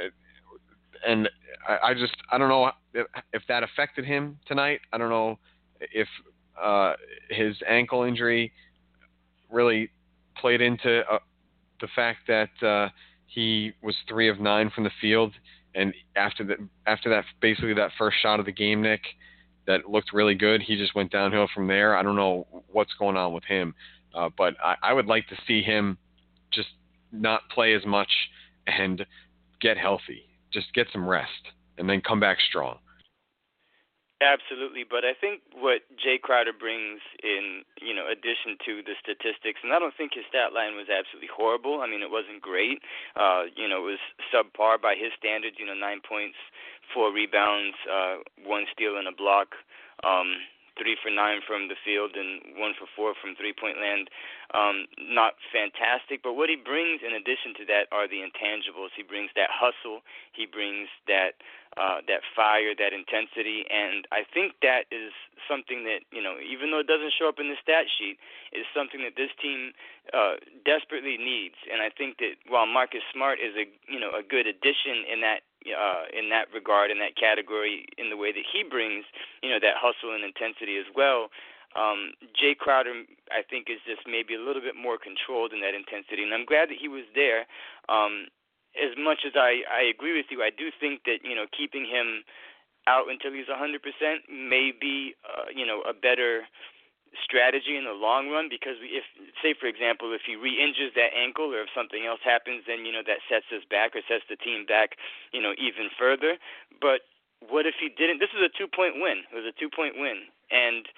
I don't know if that affected him tonight. I don't know if his ankle injury really played into the fact that he was 3 of 9 from the field, and after that, basically that first shot of the game, Nick, that looked really good, he just went downhill from there. I don't know what's going on with him, but I would like to see him just not play as much and get healthy, just get some rest, and then come back strong. Absolutely, but I think what Jay Crowder brings in, addition to the statistics, and I don't think his stat line was absolutely horrible. It wasn't great. It was subpar by his standards. 9 points, 4 rebounds, 1 steal and a block, 3 for 9 from the field, and 1 for 4 from three-point land. Not fantastic, but what he brings in addition to that are the intangibles. He brings that hustle. He brings that fire, that intensity, and I think that is something that, even though it doesn't show up in the stat sheet, is something that this team desperately needs. And I think that while Marcus Smart is a good addition in that regard, in that category, in the way that he brings, that hustle and intensity as well, Jay Crowder, I think, is just maybe a little bit more controlled in that intensity, and I'm glad that he was there. As much as I agree with you, I do think that, keeping him out until he's 100% may be, a better strategy in the long run, because if, say, for example, if he re-injures that ankle or if something else happens, then, that sets us back or sets the team back, even further. But what if he didn't? This is a 2-point win. It was a 2-point win. And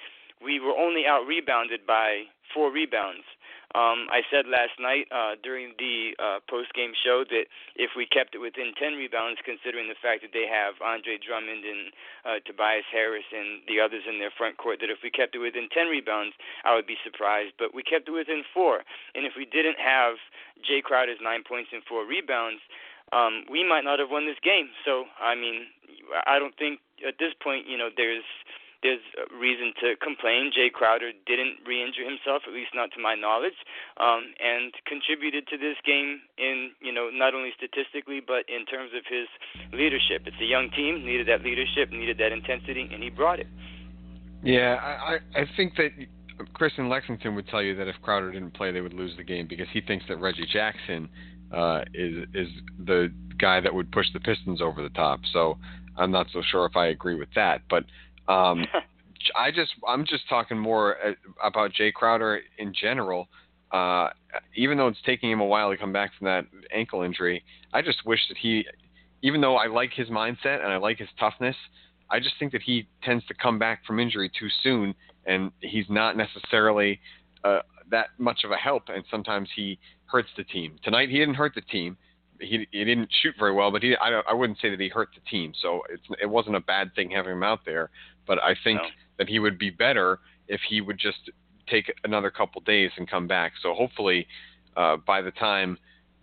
we were only out-rebounded by 4 rebounds. I said last night during the post-game show that if we kept it within 10 rebounds, considering the fact that they have Andre Drummond and Tobias Harris and the others in their front court, that if we kept it within 10 rebounds, I would be surprised. But we kept it within 4. And if we didn't have Jay Crowder's 9 points and 4 rebounds, we might not have won this game. So, I mean, I don't think at this point, there's reason to complain. Jay Crowder didn't re-injure himself, at least not to my knowledge, and contributed to this game in, not only statistically, but in terms of his leadership. It's a young team, needed that leadership, needed that intensity, and he brought it. Yeah, I think that Chris in Lexington would tell you that if Crowder didn't play, they would lose the game because he thinks that Reggie Jackson is the guy that would push the Pistons over the top. So I'm not so sure if I agree with that, but I'm just talking more about Jay Crowder in general. Even though it's taking him a while to come back from that ankle injury, I just wish that even though I like his mindset and I like his toughness, I just think that he tends to come back from injury too soon, and he's not necessarily that much of a help, and sometimes he hurts the team. Tonight he didn't hurt the team. He didn't shoot very well, but I wouldn't say that he hurt the team. So it wasn't a bad thing having him out there. But I think that he would be better if he would just take another couple days and come back. So hopefully, by the time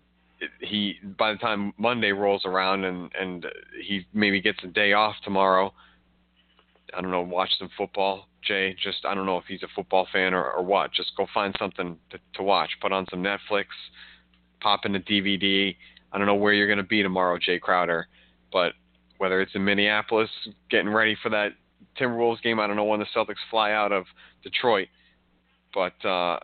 Monday rolls around and he maybe gets a day off tomorrow, I don't know, watch some football. Jay, I don't know if he's a football fan or what. Just go find something to watch. Put on some Netflix. Pop in a DVD. I don't know where you're going to be tomorrow, Jay Crowder, but whether it's in Minneapolis getting ready for that Timberwolves game, I don't know when the Celtics fly out of Detroit, but I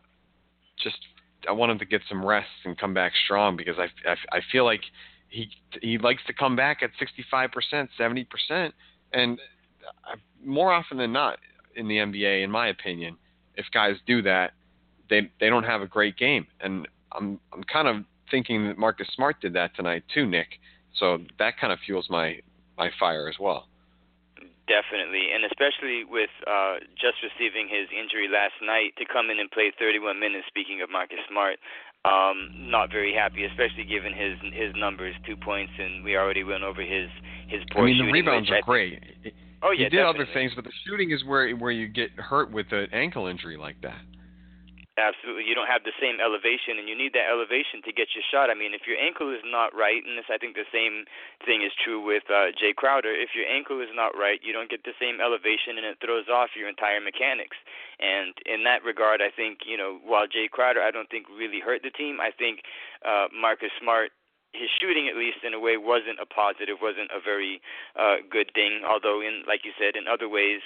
want him to get some rest and come back strong because I feel like he likes to come back at 65%, 70%, and more often than not in the NBA, in my opinion, if guys do that, they don't have a great game, and I'm kind of thinking that Marcus Smart did that tonight too, Nick. So that kind of fuels my fire as well. Definitely, and especially with just receiving his injury last night, to come in and play 31 minutes, speaking of Marcus Smart, not very happy, especially given his numbers, 2 points, and we already went over his poor shooting. The rebounds are great. Oh, yeah, he did definitely other things, but the shooting is where you get hurt with an ankle injury like that. Absolutely. You don't have the same elevation, and you need that elevation to get your shot. I mean, if your ankle is not right, and I think the same thing is true with Jay Crowder, if your ankle is not right, you don't get the same elevation, and it throws off your entire mechanics. And in that regard, I think, while Jay Crowder, I don't think really hurt the team, I think Marcus Smart, his shooting, at least in a way, wasn't a positive, wasn't a very good thing, although, like you said, in other ways,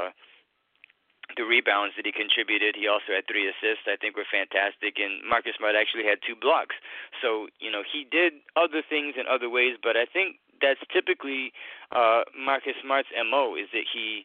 the rebounds that he contributed, he also had 3 assists, I think were fantastic, and Marcus Smart actually had 2 blocks. So, he did other things in other ways, but I think that's typically Marcus Smart's MO, is that he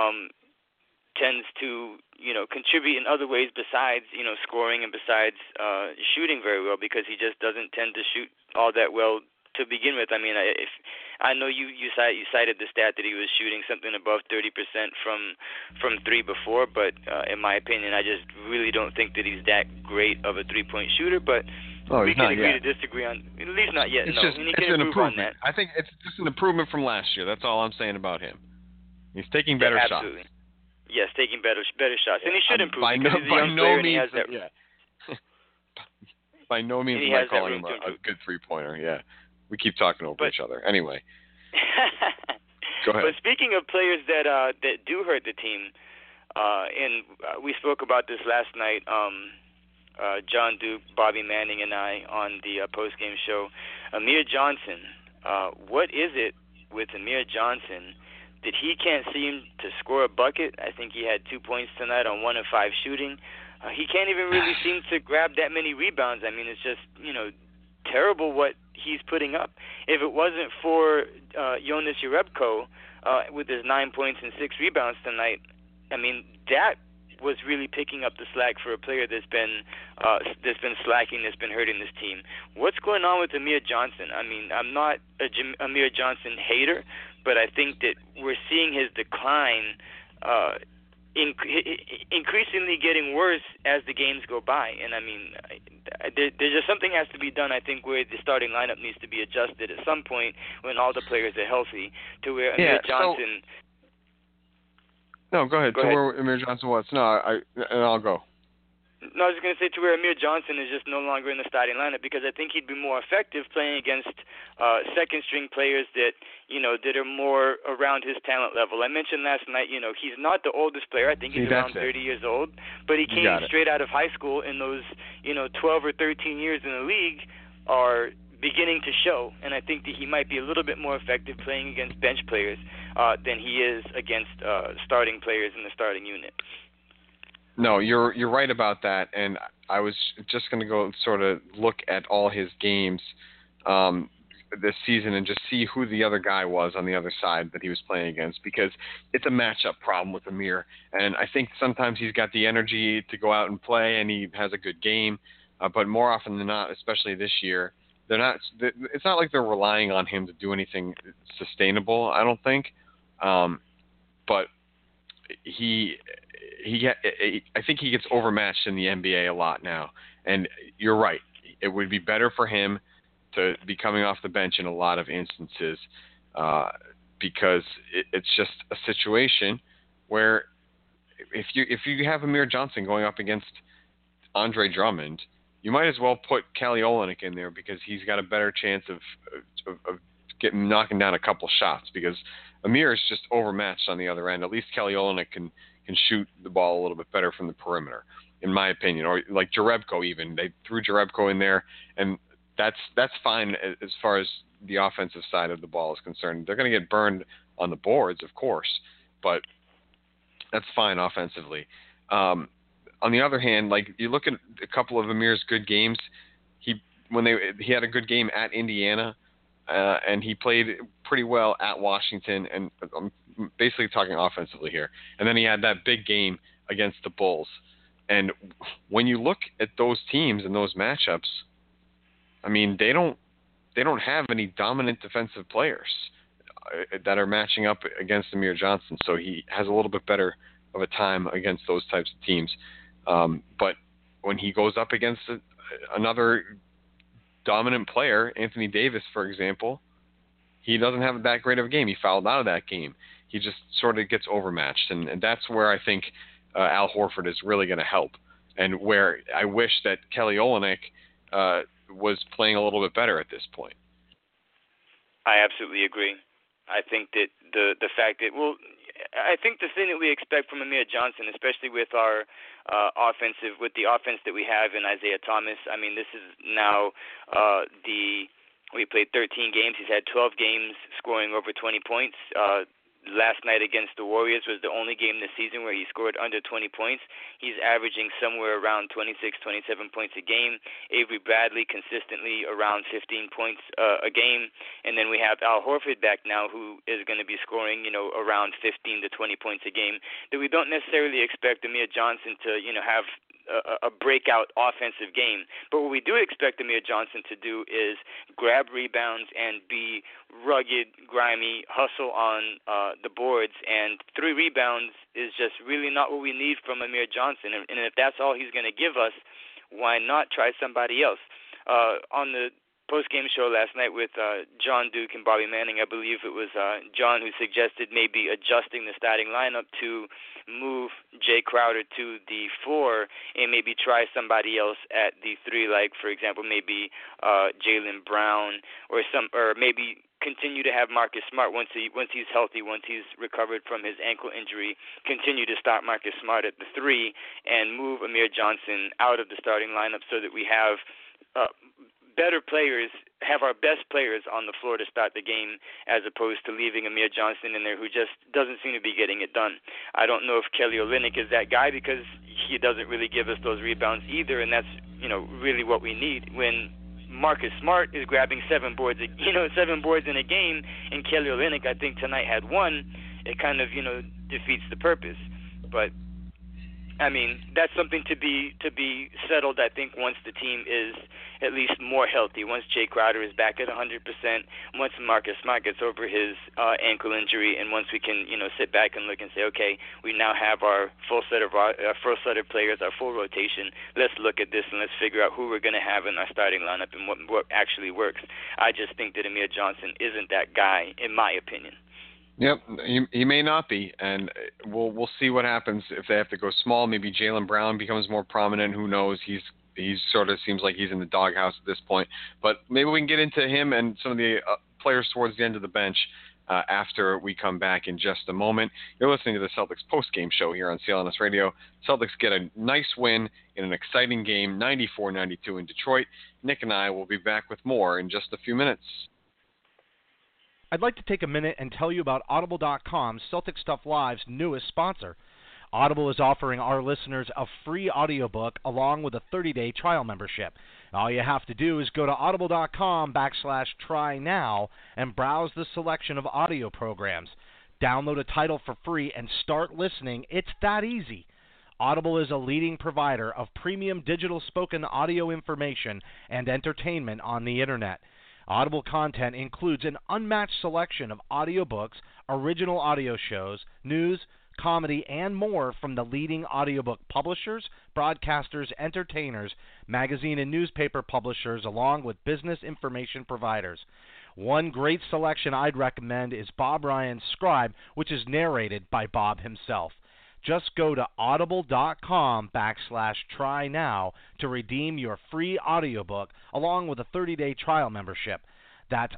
tends to, contribute in other ways besides, scoring and besides shooting very well, because he just doesn't tend to shoot all that well to begin with. I mean, I know you cited the stat that he was shooting something above 30% from 3 before, but in my opinion, I just really don't think that he's that great of a 3-point shooter. But we can agree to disagree on, at least not yet. It's an improvement. I think it's just an improvement from last year. That's all I'm saying about him. He's taking better absolutely. shots. Yes, taking better shots, and he should improve because he's a young player and he has that. Yeah. By no means am I calling him a good 3-pointer. Yeah. We keep talking over each other. Anyway. Go ahead. But speaking of players that do hurt the team, and we spoke about this last night, John Duke, Bobby Manning, and I on the post-game show. Amir Johnson, what is it with Amir Johnson that he can't seem to score a bucket? I think he had 2 points tonight on 1 of 5 shooting. He can't even really seem to grab that many rebounds. I mean, it's just, terrible what he's putting up. If it wasn't for Jonas Jerebko with his 9 points and 6 rebounds tonight, I mean, that was really picking up the slack for a player that's been slacking, that's been hurting this team. What's going on with Amir Johnson? I mean, I'm not a Amir Johnson hater, but I think that we're seeing his decline increasingly getting worse as the games go by. And I mean, there's just something has to be done, I think, where the starting lineup needs to be adjusted at some point when all the players are healthy, to where Amir Johnson. No, go ahead. Go ahead. Where Amir Johnson was. No, I'll go. No, I was going to say to where Amir Johnson is just no longer in the starting lineup, because I think he'd be more effective playing against second-string players that, that are more around his talent level. I mentioned last night, he's not the oldest player. I think he's around 30 years old, but he came straight out of high school, and those, 12 or 13 years in the league are beginning to show, and I think that he might be a little bit more effective playing against bench players than he is against starting players in the starting unit. No, you're right about that, and I was just going to go sort of look at all his games this season and just see who the other guy was on the other side that he was playing against, because it's a matchup problem with Amir, and I think sometimes he's got the energy to go out and play, and he has a good game, but more often than not, especially this year, it's not like they're relying on him to do anything sustainable, I don't think, but I think he gets overmatched in the NBA a lot now. And you're right. It would be better for him to be coming off the bench in a lot of instances because it's just a situation where if you have Amir Johnson going up against Andre Drummond, you might as well put Kelly Olynyk in there, because he's got a better chance of knocking down a couple shots, because Amir is just overmatched on the other end. At least Kelly Olynyk can shoot the ball a little bit better from the perimeter, in my opinion. Or like Jerebko even. They threw Jerebko in there, and that's fine as far as the offensive side of the ball is concerned. They're going to get burned on the boards, of course, but that's fine offensively. On the other hand, like you look at a couple of Amir's good games, he had a good game at Indiana, and he played pretty well at Washington, and I'm basically talking offensively here. And then he had that big game against the Bulls. And when you look at those teams and those matchups, I mean, they don't have any dominant defensive players that are matching up against Amir Johnson. So he has a little bit better of a time against those types of teams. But when he goes up against another dominant player, Anthony Davis, for example, he doesn't have that great of a game. He fouled out of that game. He just sort of gets overmatched, and that's where I think Al Horford is really going to help, and where I wish that Kelly Olynyk was playing a little bit better at this point. I absolutely agree. I think that the fact that, I think the thing that we expect from Amir Johnson, especially with our with the offense that we have in Isaiah Thomas, I mean, this is now we played 13 games. He's had 12 games scoring over 20 points. Last night against the Warriors was the only game this season where he scored under 20 points. He's averaging somewhere around 26, 27 points a game. Avery Bradley consistently around 15 points a game. And then we have Al Horford back now, who is going to be scoring, around 15 to 20 points a game. That we don't necessarily expect Amir Johnson to, have a breakout offensive game. But what we do expect Amir Johnson to do is grab rebounds and be rugged, grimy, hustle on the boards. And 3 rebounds is just really not what we need from Amir Johnson. And if that's all he's going to give us, why not try somebody else? On the post-game show last night with John Duke and Bobby Manning, I believe it was John who suggested maybe adjusting the starting lineup to move Jay Crowder to the 4 and maybe try somebody else at the 3, like, for example, maybe Jaylen Brown or maybe continue to have Marcus Smart once he's healthy, once he's recovered from his ankle injury, continue to start Marcus Smart at the 3 and move Amir Johnson out of the starting lineup so that we have better players, have our best players on the floor to start the game, as opposed to leaving Amir Johnson in there who just doesn't seem to be getting it done. I don't know if Kelly Olynyk is that guy, because he doesn't really give us those rebounds either, and that's really what we need. When Marcus Smart is grabbing 7 boards in a game, and Kelly Olynyk, I think tonight had 1, it kind of defeats the purpose. But I mean, that's something to be settled, I think, once the team is at least more healthy, once Jay Crowder is back at 100%, once Marcus Smart gets over his ankle injury, and once we can, sit back and look and say, okay, we now have our full set of first set of players, our full rotation. Let's look at this and let's figure out who we're going to have in our starting lineup and what actually works. I just think that Amir Johnson isn't that guy, in my opinion. Yep, he may not be, and we'll see what happens if they have to go small. Maybe Jaylen Brown becomes more prominent. Who knows? He's sort of seems like he's in the doghouse at this point. But maybe we can get into him and some of the players towards the end of the bench after we come back in just a moment. You're listening to the Celtics postgame show here on CLNS Radio. Celtics get a nice win in an exciting game, 94-92 in Detroit. Nick and I will be back with more in just a few minutes. I'd like to take a minute and tell you about Audible.com, Celtic Stuff Live's newest sponsor. Audible is offering our listeners a free audiobook along with a 30-day trial membership. All you have to do is go to audible.com/try now and browse the selection of audio programs. Download a title for free and start listening. It's that easy. Audible is a leading provider of premium digital spoken audio information and entertainment on the Internet. Audible content includes an unmatched selection of audiobooks, original audio shows, news, comedy, and more from the leading audiobook publishers, broadcasters, entertainers, magazine and newspaper publishers, along with business information providers. One great selection I'd recommend is Bob Ryan's Scribe, which is narrated by Bob himself. Just go to audible.com/try now to redeem your free audiobook along with a 30-day trial membership. That's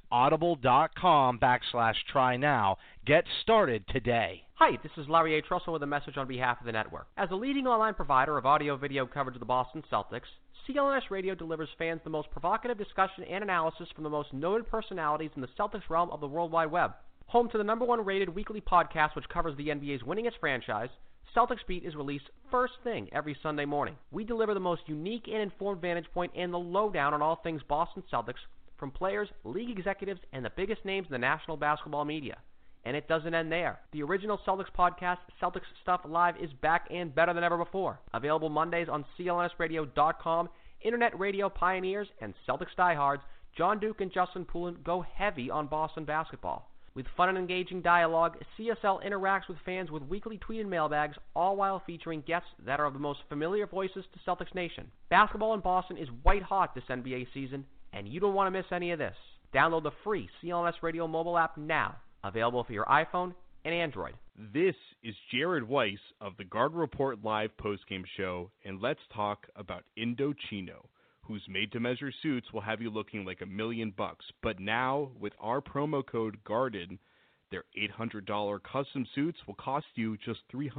audible.com/try now. Get started today. Hi, this is Larry H. Russell with a message on behalf of the network. As a leading online provider of audio-video coverage of the Boston Celtics, CLNS Radio delivers fans the most provocative discussion and analysis from the most noted personalities in the Celtics realm of the World Wide Web. Home to the #1 rated weekly podcast which covers the NBA's winningest franchise, Celtics Beat is released first thing every Sunday morning. We deliver the most unique and informed vantage point and the lowdown on all things Boston Celtics from players, league executives, and the biggest names in the national basketball media. And it doesn't end there. The original Celtics podcast, Celtics Stuff Live, is back and better than ever before. Available Mondays on clnsradio.com. Internet radio pioneers and Celtics diehards John Duke and Justin Poulin go heavy on Boston basketball. With fun and engaging dialogue, CSL interacts with fans with weekly tweet and mailbags, all while featuring guests that are of the most familiar voices to Celtics Nation. Basketball in Boston is white hot this NBA season, and you don't want to miss any of this. Download the free CLNS Radio mobile app now, available for your iPhone and Android. This is Jared Weiss of the Garden Report Live postgame show, and let's talk about Indochino, whose made-to-measure suits will have you looking like $1 million. But now, with our promo code GARDEN, their $800 custom suits will cost you just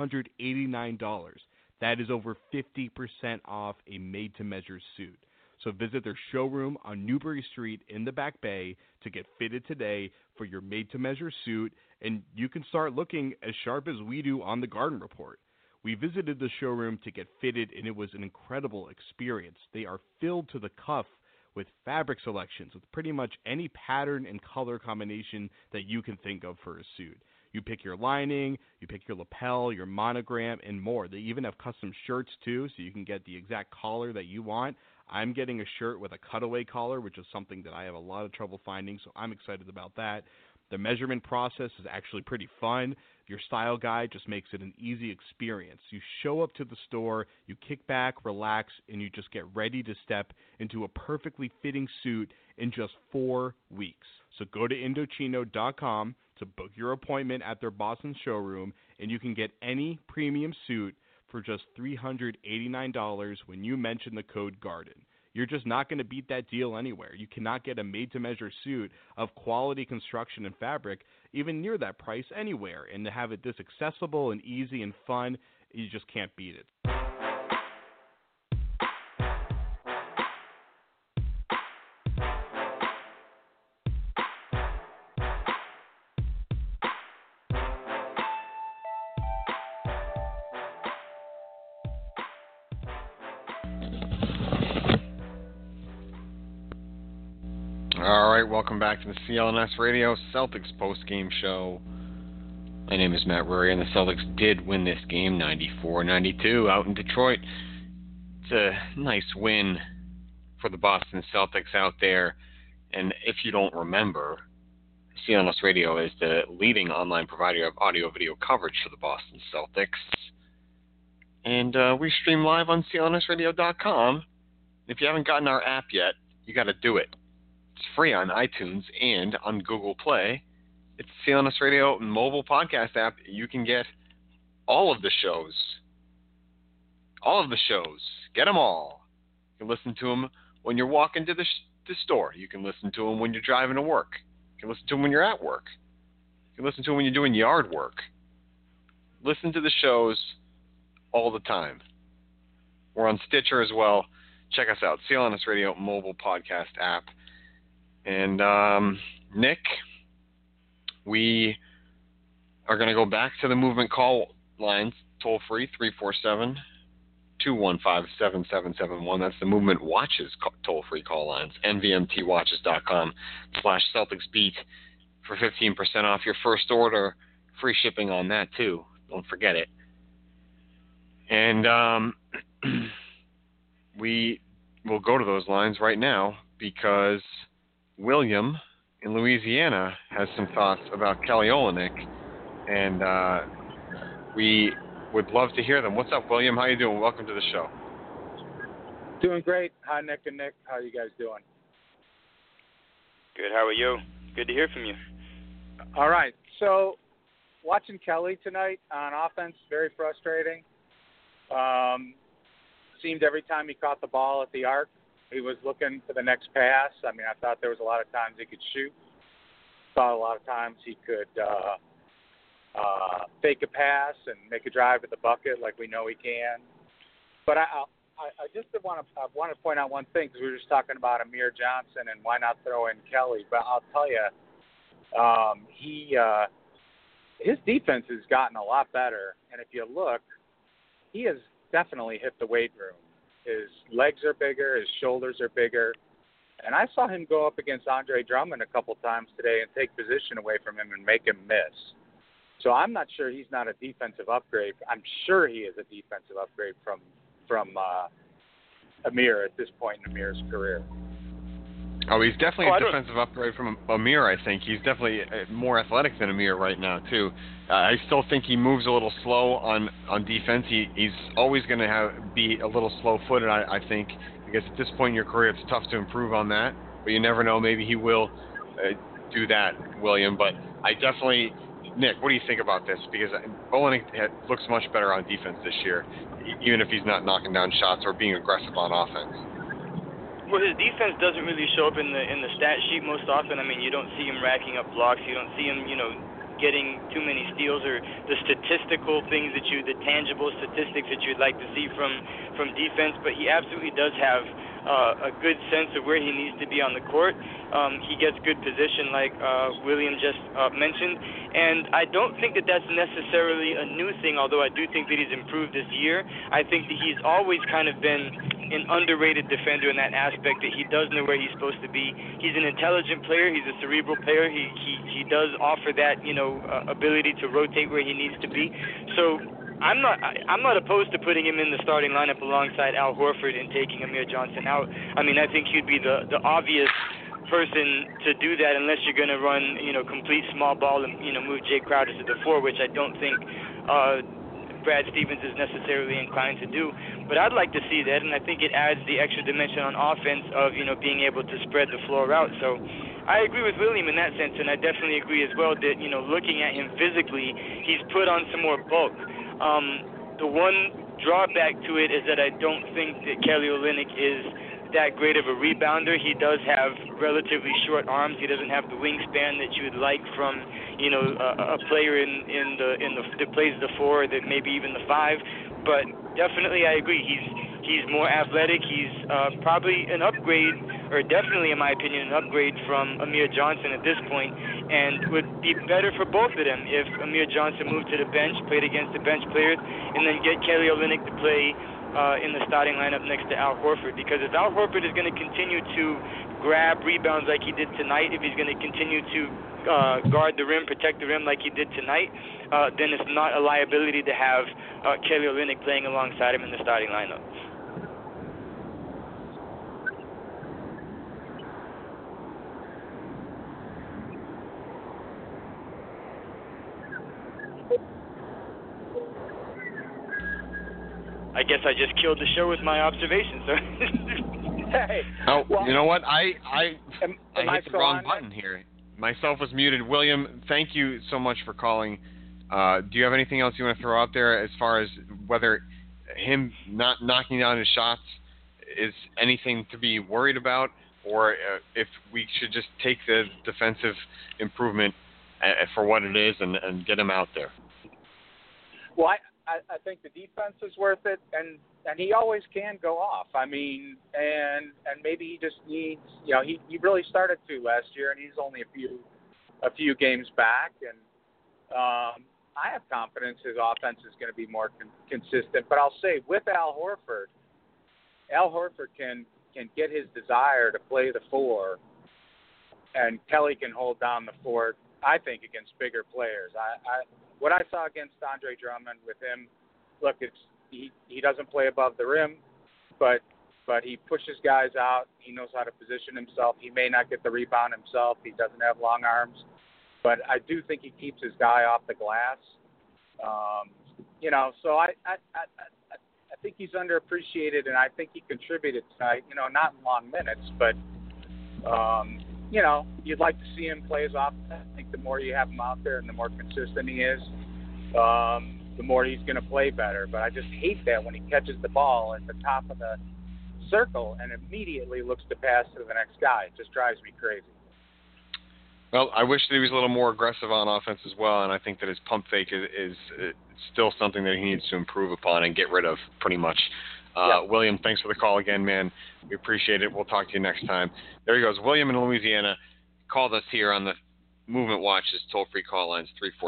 $389. That is over 50% off a made-to-measure suit. So visit their showroom on Newbury Street in the Back Bay to get fitted today for your made-to-measure suit, and you can start looking as sharp as we do on the Garden Report. We visited the showroom to get fitted, and it was an incredible experience. They are filled to the cuff with fabric selections with pretty much any pattern and color combination that you can think of for a suit. You pick your lining, you pick your lapel, your monogram, and more. They even have custom shirts, too, so you can get the exact collar that you want. I'm getting a shirt with a cutaway collar, which is something that I have a lot of trouble finding, so I'm excited about that. The measurement process is actually pretty fun. Your style guide just makes it an easy experience. You show up to the store, you kick back, relax, and you just get ready to step into a perfectly fitting suit in just 4 weeks. So go to Indochino.com to book your appointment at their Boston showroom, and you can get any premium suit for just $389 when you mention the code GARDEN. You're just not going to beat that deal anywhere. You cannot get a made-to-measure suit of quality construction and fabric even near that price anywhere. And to have it this accessible and easy and fun, you just can't beat it. All right, welcome back to the CLNS Radio Celtics postgame show. My name is Matt Rory, and the Celtics did win this game 94-92 out in Detroit. It's a nice win for the Boston Celtics out there. And if you don't remember, CLNS Radio is the leading online provider of audio-video coverage for the Boston Celtics. And we stream live on CLNSradio.com. If you haven't gotten our app yet, you got to do it. It's free on iTunes and on Google Play. It's the CLNS Radio mobile podcast app. You can get all of the shows. All of the shows. Get them all. You can listen to them when you're walking to the store. You can listen to them when you're driving to work. You can listen to them when you're at work. You can listen to them when you're doing yard work. Listen to the shows all the time. We're on Stitcher as well. Check us out. CLNS Radio mobile podcast app. And Nick, we are going to go back to the movement call lines, toll free, 347-215-7771. That's the Movement Watches toll free call lines, nvmtwatches.com/CelticsBeat for 15% off your first order. Free shipping on that too. Don't forget it. And we will go to those lines right now because William in Louisiana has some thoughts about Kelly Olynyk, and we would love to hear them. What's up, William? How you doing? Welcome to the show. Doing great. Hi, Nick and Nick. How are you guys doing? Good. How are you? Good to hear from you. All right. So, watching Kelly tonight on offense, very frustrating. Seemed every time he caught the ball at the arc, he was looking for the next pass. I mean, I thought there was a lot of times he could shoot. Thought a lot of times he could fake a pass and make a drive at the bucket like we know he can. But I just want to point out one thing, because we were just talking about Amir Johnson and why not throw in Kelly. But I'll tell you, his defense has gotten a lot better. And if you look, he has definitely hit the weight room. His legs are bigger, his shoulders are bigger. And I saw him go up against Andre Drummond a couple times today and take position away from him and make him miss. So I'm not sure he's not a defensive upgrade. I'm sure he is a defensive upgrade from Amir at this point in Amir's career. Oh, he's definitely a defensive upgrade from Amir, I think. He's definitely more athletic than Amir right now, too. I still think he moves a little slow on defense. He's always going to be a little slow-footed, I think, because at this point in your career, it's tough to improve on that. But you never know. Maybe he will do that, William. But I definitely... Nick, what do you think about this? Because Olynyk looks much better on defense this year, even if he's not knocking down shots or being aggressive on offense. Well, his defense doesn't really show up in the stat sheet most often. I mean, you don't see him racking up blocks. You don't see him, getting too many steals or the statistical things the tangible statistics that you'd like to see from defense. But he absolutely does have a good sense of where he needs to be on the court. He gets good position, like William just mentioned. And I don't think that that's necessarily a new thing, although I do think that he's improved this year. I think that he's always kind of been an underrated defender in that aspect, that he does know where he's supposed to be. He's an intelligent player. He's a cerebral player. He does offer that, ability to rotate where he needs to be. So I'm not opposed to putting him in the starting lineup alongside Al Horford and taking Amir Johnson out. I mean, I think he'd be the obvious person to do that, unless you're going to run, complete small ball and, move Jay Crowder to the 4, which I don't think Brad Stevens is necessarily inclined to do. But I'd like to see that, and I think it adds the extra dimension on offense of, being able to spread the floor out. So I agree with William in that sense, and I definitely agree as well that, looking at him physically, he's put on some more bulk. The one drawback to it is that I don't think that Kelly Olynyk is that great of a rebounder. He does have relatively short arms. He doesn't have the wingspan that you would like from, a player that plays the 4, that maybe even the 5. But definitely, I agree. He's more athletic. He's probably an upgrade, or definitely, in my opinion, an upgrade from Amir Johnson at this point, and would be better for both of them if Amir Johnson moved to the bench, played against the bench players, and then get Kelly Olynyk to play in the starting lineup next to Al Horford. Because if Al Horford is going to continue to grab rebounds like he did tonight, if he's going to continue to guard the rim, protect the rim like he did tonight, then it's not a liability to have Kelly Olynyk playing alongside him in the starting lineup. I guess I just killed the show with my observations. So. Hey. Oh, well, you know what? I am hit the wrong button here. Myself was muted. William, thank you so much for calling. Do you have anything else you want to throw out there as far as whether him not knocking down his shots is anything to be worried about, or if we should just take the defensive improvement for what it is and get him out there? Well, I think the defense is worth it, and he always can go off. I mean, and maybe he just needs, he really started to last year, and he's only a few games back, and I have confidence his offense is going to be more consistent. But I'll say with Al Horford can get his desire to play the four, and Kelly can hold down the fort, I think, against bigger players. What I saw against Andre Drummond with him, look, he doesn't play above the rim, but he pushes guys out. He knows how to position himself. He may not get the rebound himself. He doesn't have long arms, but I do think he keeps his guy off the glass. So I think he's underappreciated, and I think he contributed tonight. Not in long minutes, but you'd like to see him play his offense. I think the more you have him out there and the more consistent he is, the more he's going to play better. But I just hate that when he catches the ball at the top of the circle and immediately looks to pass to the next guy. It just drives me crazy. Well, I wish that he was a little more aggressive on offense as well, and I think that his pump fake is still something that he needs to improve upon and get rid of pretty much. William, thanks for the call again, man. We appreciate it. We'll talk to you next time. There he goes. William in Louisiana called us here on the Movement Watch's toll-free call lines,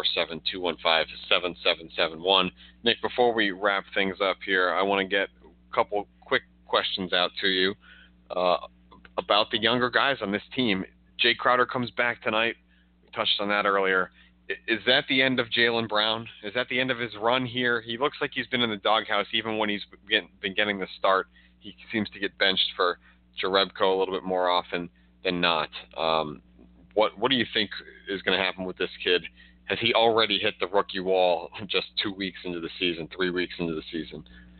347-215-7771. Nick, before we wrap things up here, I want to get a couple quick questions out to you about the younger guys on this team. Jay Crowder comes back tonight. We touched on that earlier. Is that the end of Jaylen Brown? Is that the end of his run here? He looks like he's been in the doghouse even when he's been getting the start. He seems to get benched for Jerebko a little bit more often than not. What do you think is going to happen with this kid? Has he already hit the rookie wall just 2 weeks into the season, 3 weeks into the season?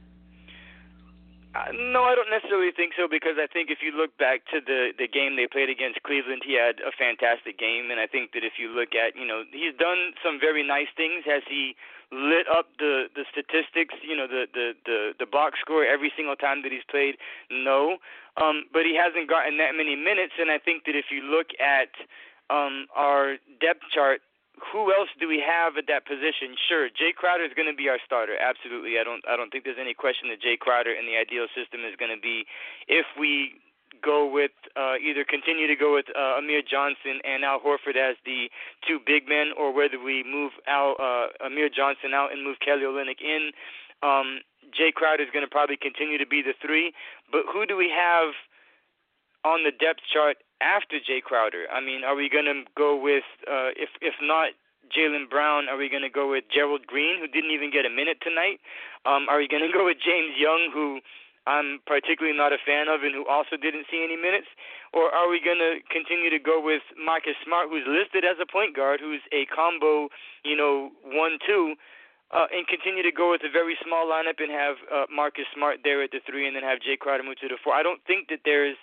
No, I don't necessarily think so, because I think if you look back to the game they played against Cleveland, he had a fantastic game, and I think that if you look at, he's done some very nice things. Has he lit up the statistics, the box score every single time that he's played? No, but he hasn't gotten that many minutes, and I think that if you look at our depth chart, who else do we have at that position? Sure, Jay Crowder is going to be our starter. Absolutely. I don't think there's any question that Jay Crowder in the ideal system is going to be, if we go with either continue to go with Amir Johnson and Al Horford as the two big men, or whether we move Amir Johnson out and move Kelly Olynyk in. Jay Crowder is going to probably continue to be the three. But who do we have on the depth chart after Jay Crowder? I mean, are we going to go with, if not Jaylen Brown, are we going to go with Gerald Green, who didn't even get a minute tonight? Are we going to go with James Young, who I'm particularly not a fan of and who also didn't see any minutes? Or are we going to continue to go with Marcus Smart, who's listed as a point guard, who's a combo, 1-2, and continue to go with a very small lineup and have Marcus Smart there at the 3 and then have Jay Crowder move to the 4? I don't think that there's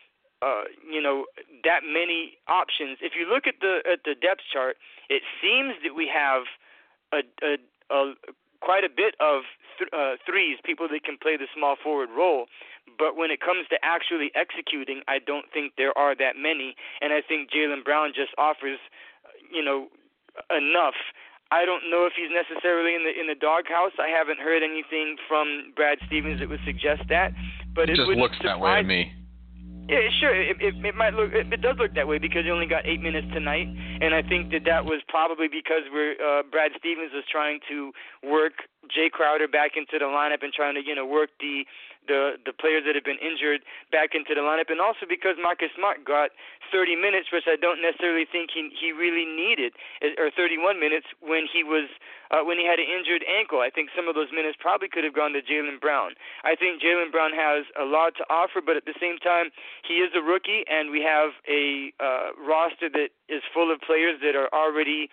that many options. If you look at the depth chart, it seems that we have quite a bit of threes, people that can play the small forward role. But when it comes to actually executing, I don't think there are that many. And I think Jaylen Brown just offers, enough. I don't know if he's necessarily in the doghouse. I haven't heard anything from Brad Stevens that would suggest that. But it just looks that way to me. Yeah, sure. It might look. It does look that way because he only got 8 minutes tonight, and I think that was probably because Brad Stevens was trying to work Jay Crowder back into the lineup and trying to work the the players that have been injured back into the lineup, and also because Marcus Smart got 30 minutes, which I don't necessarily think he really needed, or 31 minutes when he had an injured ankle. I think some of those minutes probably could have gone to Jaylen Brown. I think Jaylen Brown has a lot to offer, but at the same time, he is a rookie, and we have a roster that is full of players that are already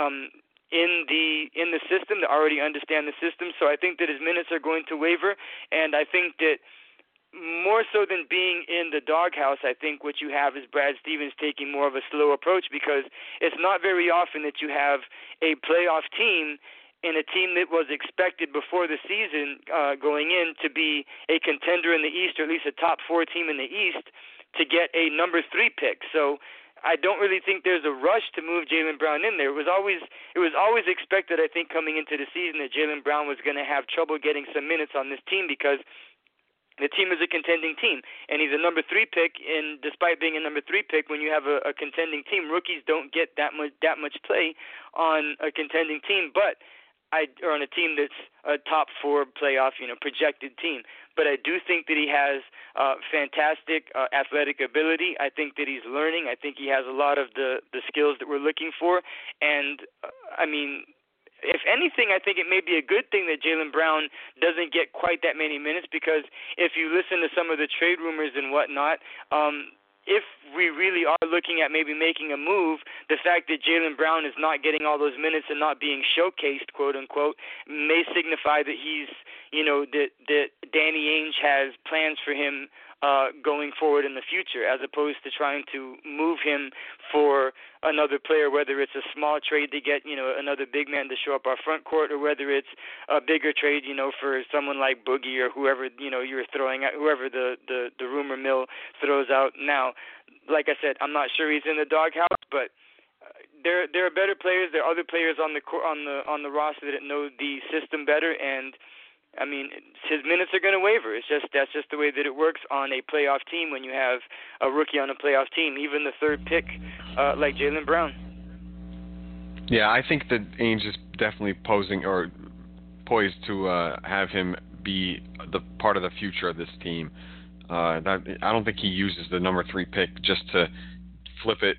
in the system, that already understand the system. So I think that his minutes are going to waver, and I think that more so than being in the doghouse, I think what you have is Brad Stevens taking more of a slow approach, because it's not very often that you have a playoff team and a team that was expected before the season going in to be a contender in the East, or at least a top 4 team in the East, to get a number 3 pick. So I don't really think there's a rush to move Jaylen Brown in there. It was always expected, I think, coming into the season, that Jaylen Brown was going to have trouble getting some minutes on this team, because the team is a contending team, and he's a number 3 pick. And despite being a number 3 pick, when you have a contending team, rookies don't get that much play on a contending team, or on a team that's a top 4 playoff, projected team. But I do think that he has fantastic athletic ability. I think that he's learning. I think he has a lot of the skills that we're looking for. And, if anything, I think it may be a good thing that Jaylen Brown doesn't get quite that many minutes, because if you listen to some of the trade rumors and whatnot, if we really are looking at maybe making a move, the fact that Jaylen Brown is not getting all those minutes and not being showcased, quote unquote, may signify that he's, that Danny Ainge has plans for him going forward in the future, as opposed to trying to move him for another player, whether it's a small trade to get, another big man to show up our front court, or whether it's a bigger trade, for someone like Boogie or whoever, you're throwing out, whoever the rumor mill throws out now. Like I said, I'm not sure he's in the doghouse, but there are better players. There are other players on the roster that know the system better, and his minutes are going to waver. That's just the way that it works on a playoff team when you have a rookie on a playoff team, even the 3rd pick like Jaylen Brown. Yeah, I think that Ainge is definitely poised to have him be the part of the future of this team. I don't think he uses the number 3 pick just to flip it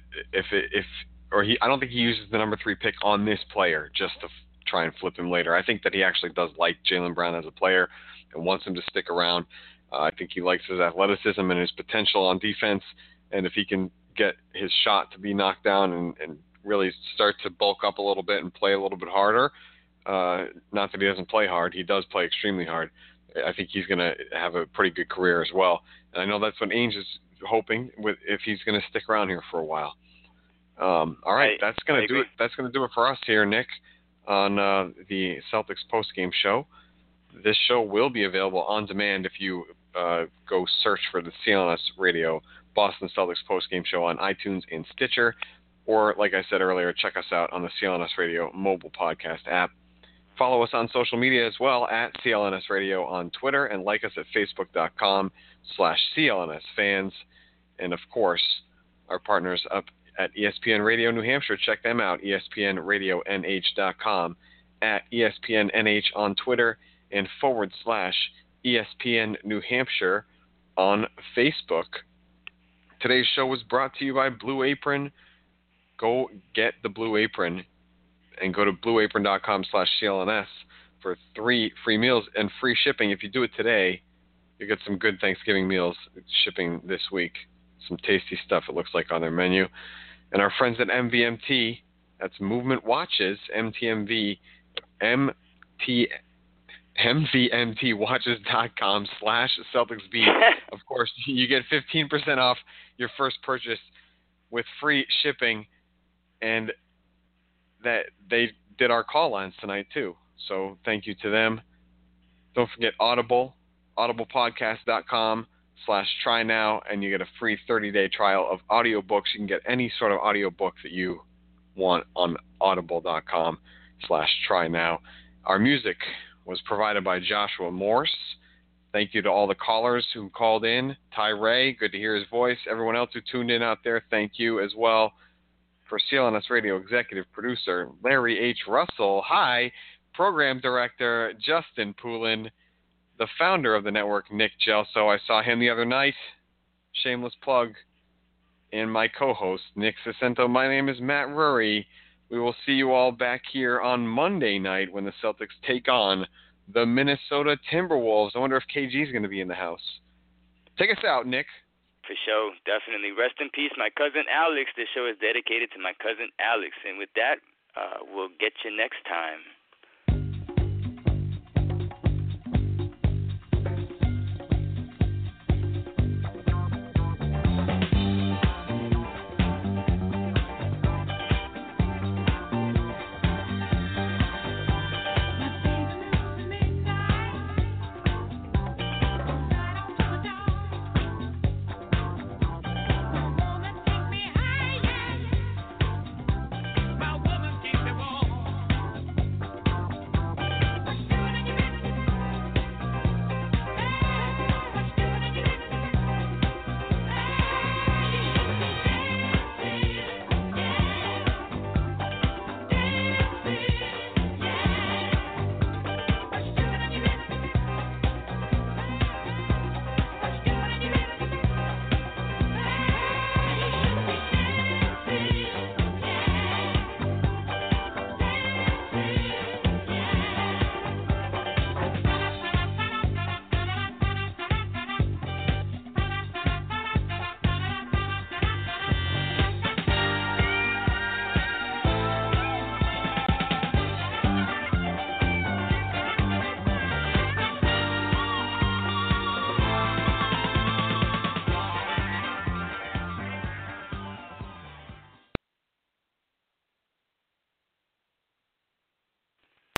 I don't think he uses the number 3 pick on this player just to try and flip him later. I think that he actually does like Jaylen Brown as a player and wants him to stick around. I think he likes his athleticism and his potential on defense, and if he can get his shot to be knocked down and really start to bulk up a little bit and play a little bit harder, not that he doesn't play hard, he does play extremely hard, I think he's going to have a pretty good career as well. And I know that's what Ainge is hoping if he's going to stick around here for a while. All right, that's going to do it. That's going to do it for us here, Nick, on the Celtics postgame show. This show will be available on demand if you go search for the CLNS Radio Boston Celtics postgame show on iTunes and Stitcher, or like I said earlier, check us out on the CLNS Radio mobile podcast app. Follow us on social media as well at CLNS Radio on Twitter, and like us at facebook.com/CLNS fans. And of course, our partners up at ESPN Radio New Hampshire. Check them out, ESPNRadioNH.com, at ESPNNH on Twitter, and /ESPN New Hampshire on Facebook. Today's show was brought to you by Blue Apron. Go get the Blue Apron and go to blueapron.com/CLNS for 3 free meals and free shipping. If you do it today, you get some good Thanksgiving meals shipping this week. Some tasty stuff, it looks like, on their menu. And our friends at MVMT, that's Movement Watches, MVMTwatches.com/CelticsBeat. Of course, you get 15% off your first purchase with free shipping, and that they did our call lines tonight too. So thank you to them. Don't forget Audible, audiblepodcast.com/try now, and you get a free 30-day trial of audiobooks. You can get any sort of audiobook that you want on audible.com/try now. Our music was provided by Joshua Morse. Thank you to all the callers who called in. Ty Ray, good to hear his voice. Everyone else who tuned in out there, thank you as well. For CLNS Radio executive producer Larry H. Russell, hi. Program director Justin Poulin. the founder of the network, Nick Gelso. I saw him the other night. Shameless plug. And my co-host, Nick Sacento. My name is Matt Rury. We will see you all back here on Monday night when the Celtics take on the Minnesota Timberwolves. I wonder if KG is going to be in the house. Take us out, Nick. For sure, definitely. Rest in peace, my cousin Alex. This show is dedicated to my cousin Alex. And with that, we'll get you next time.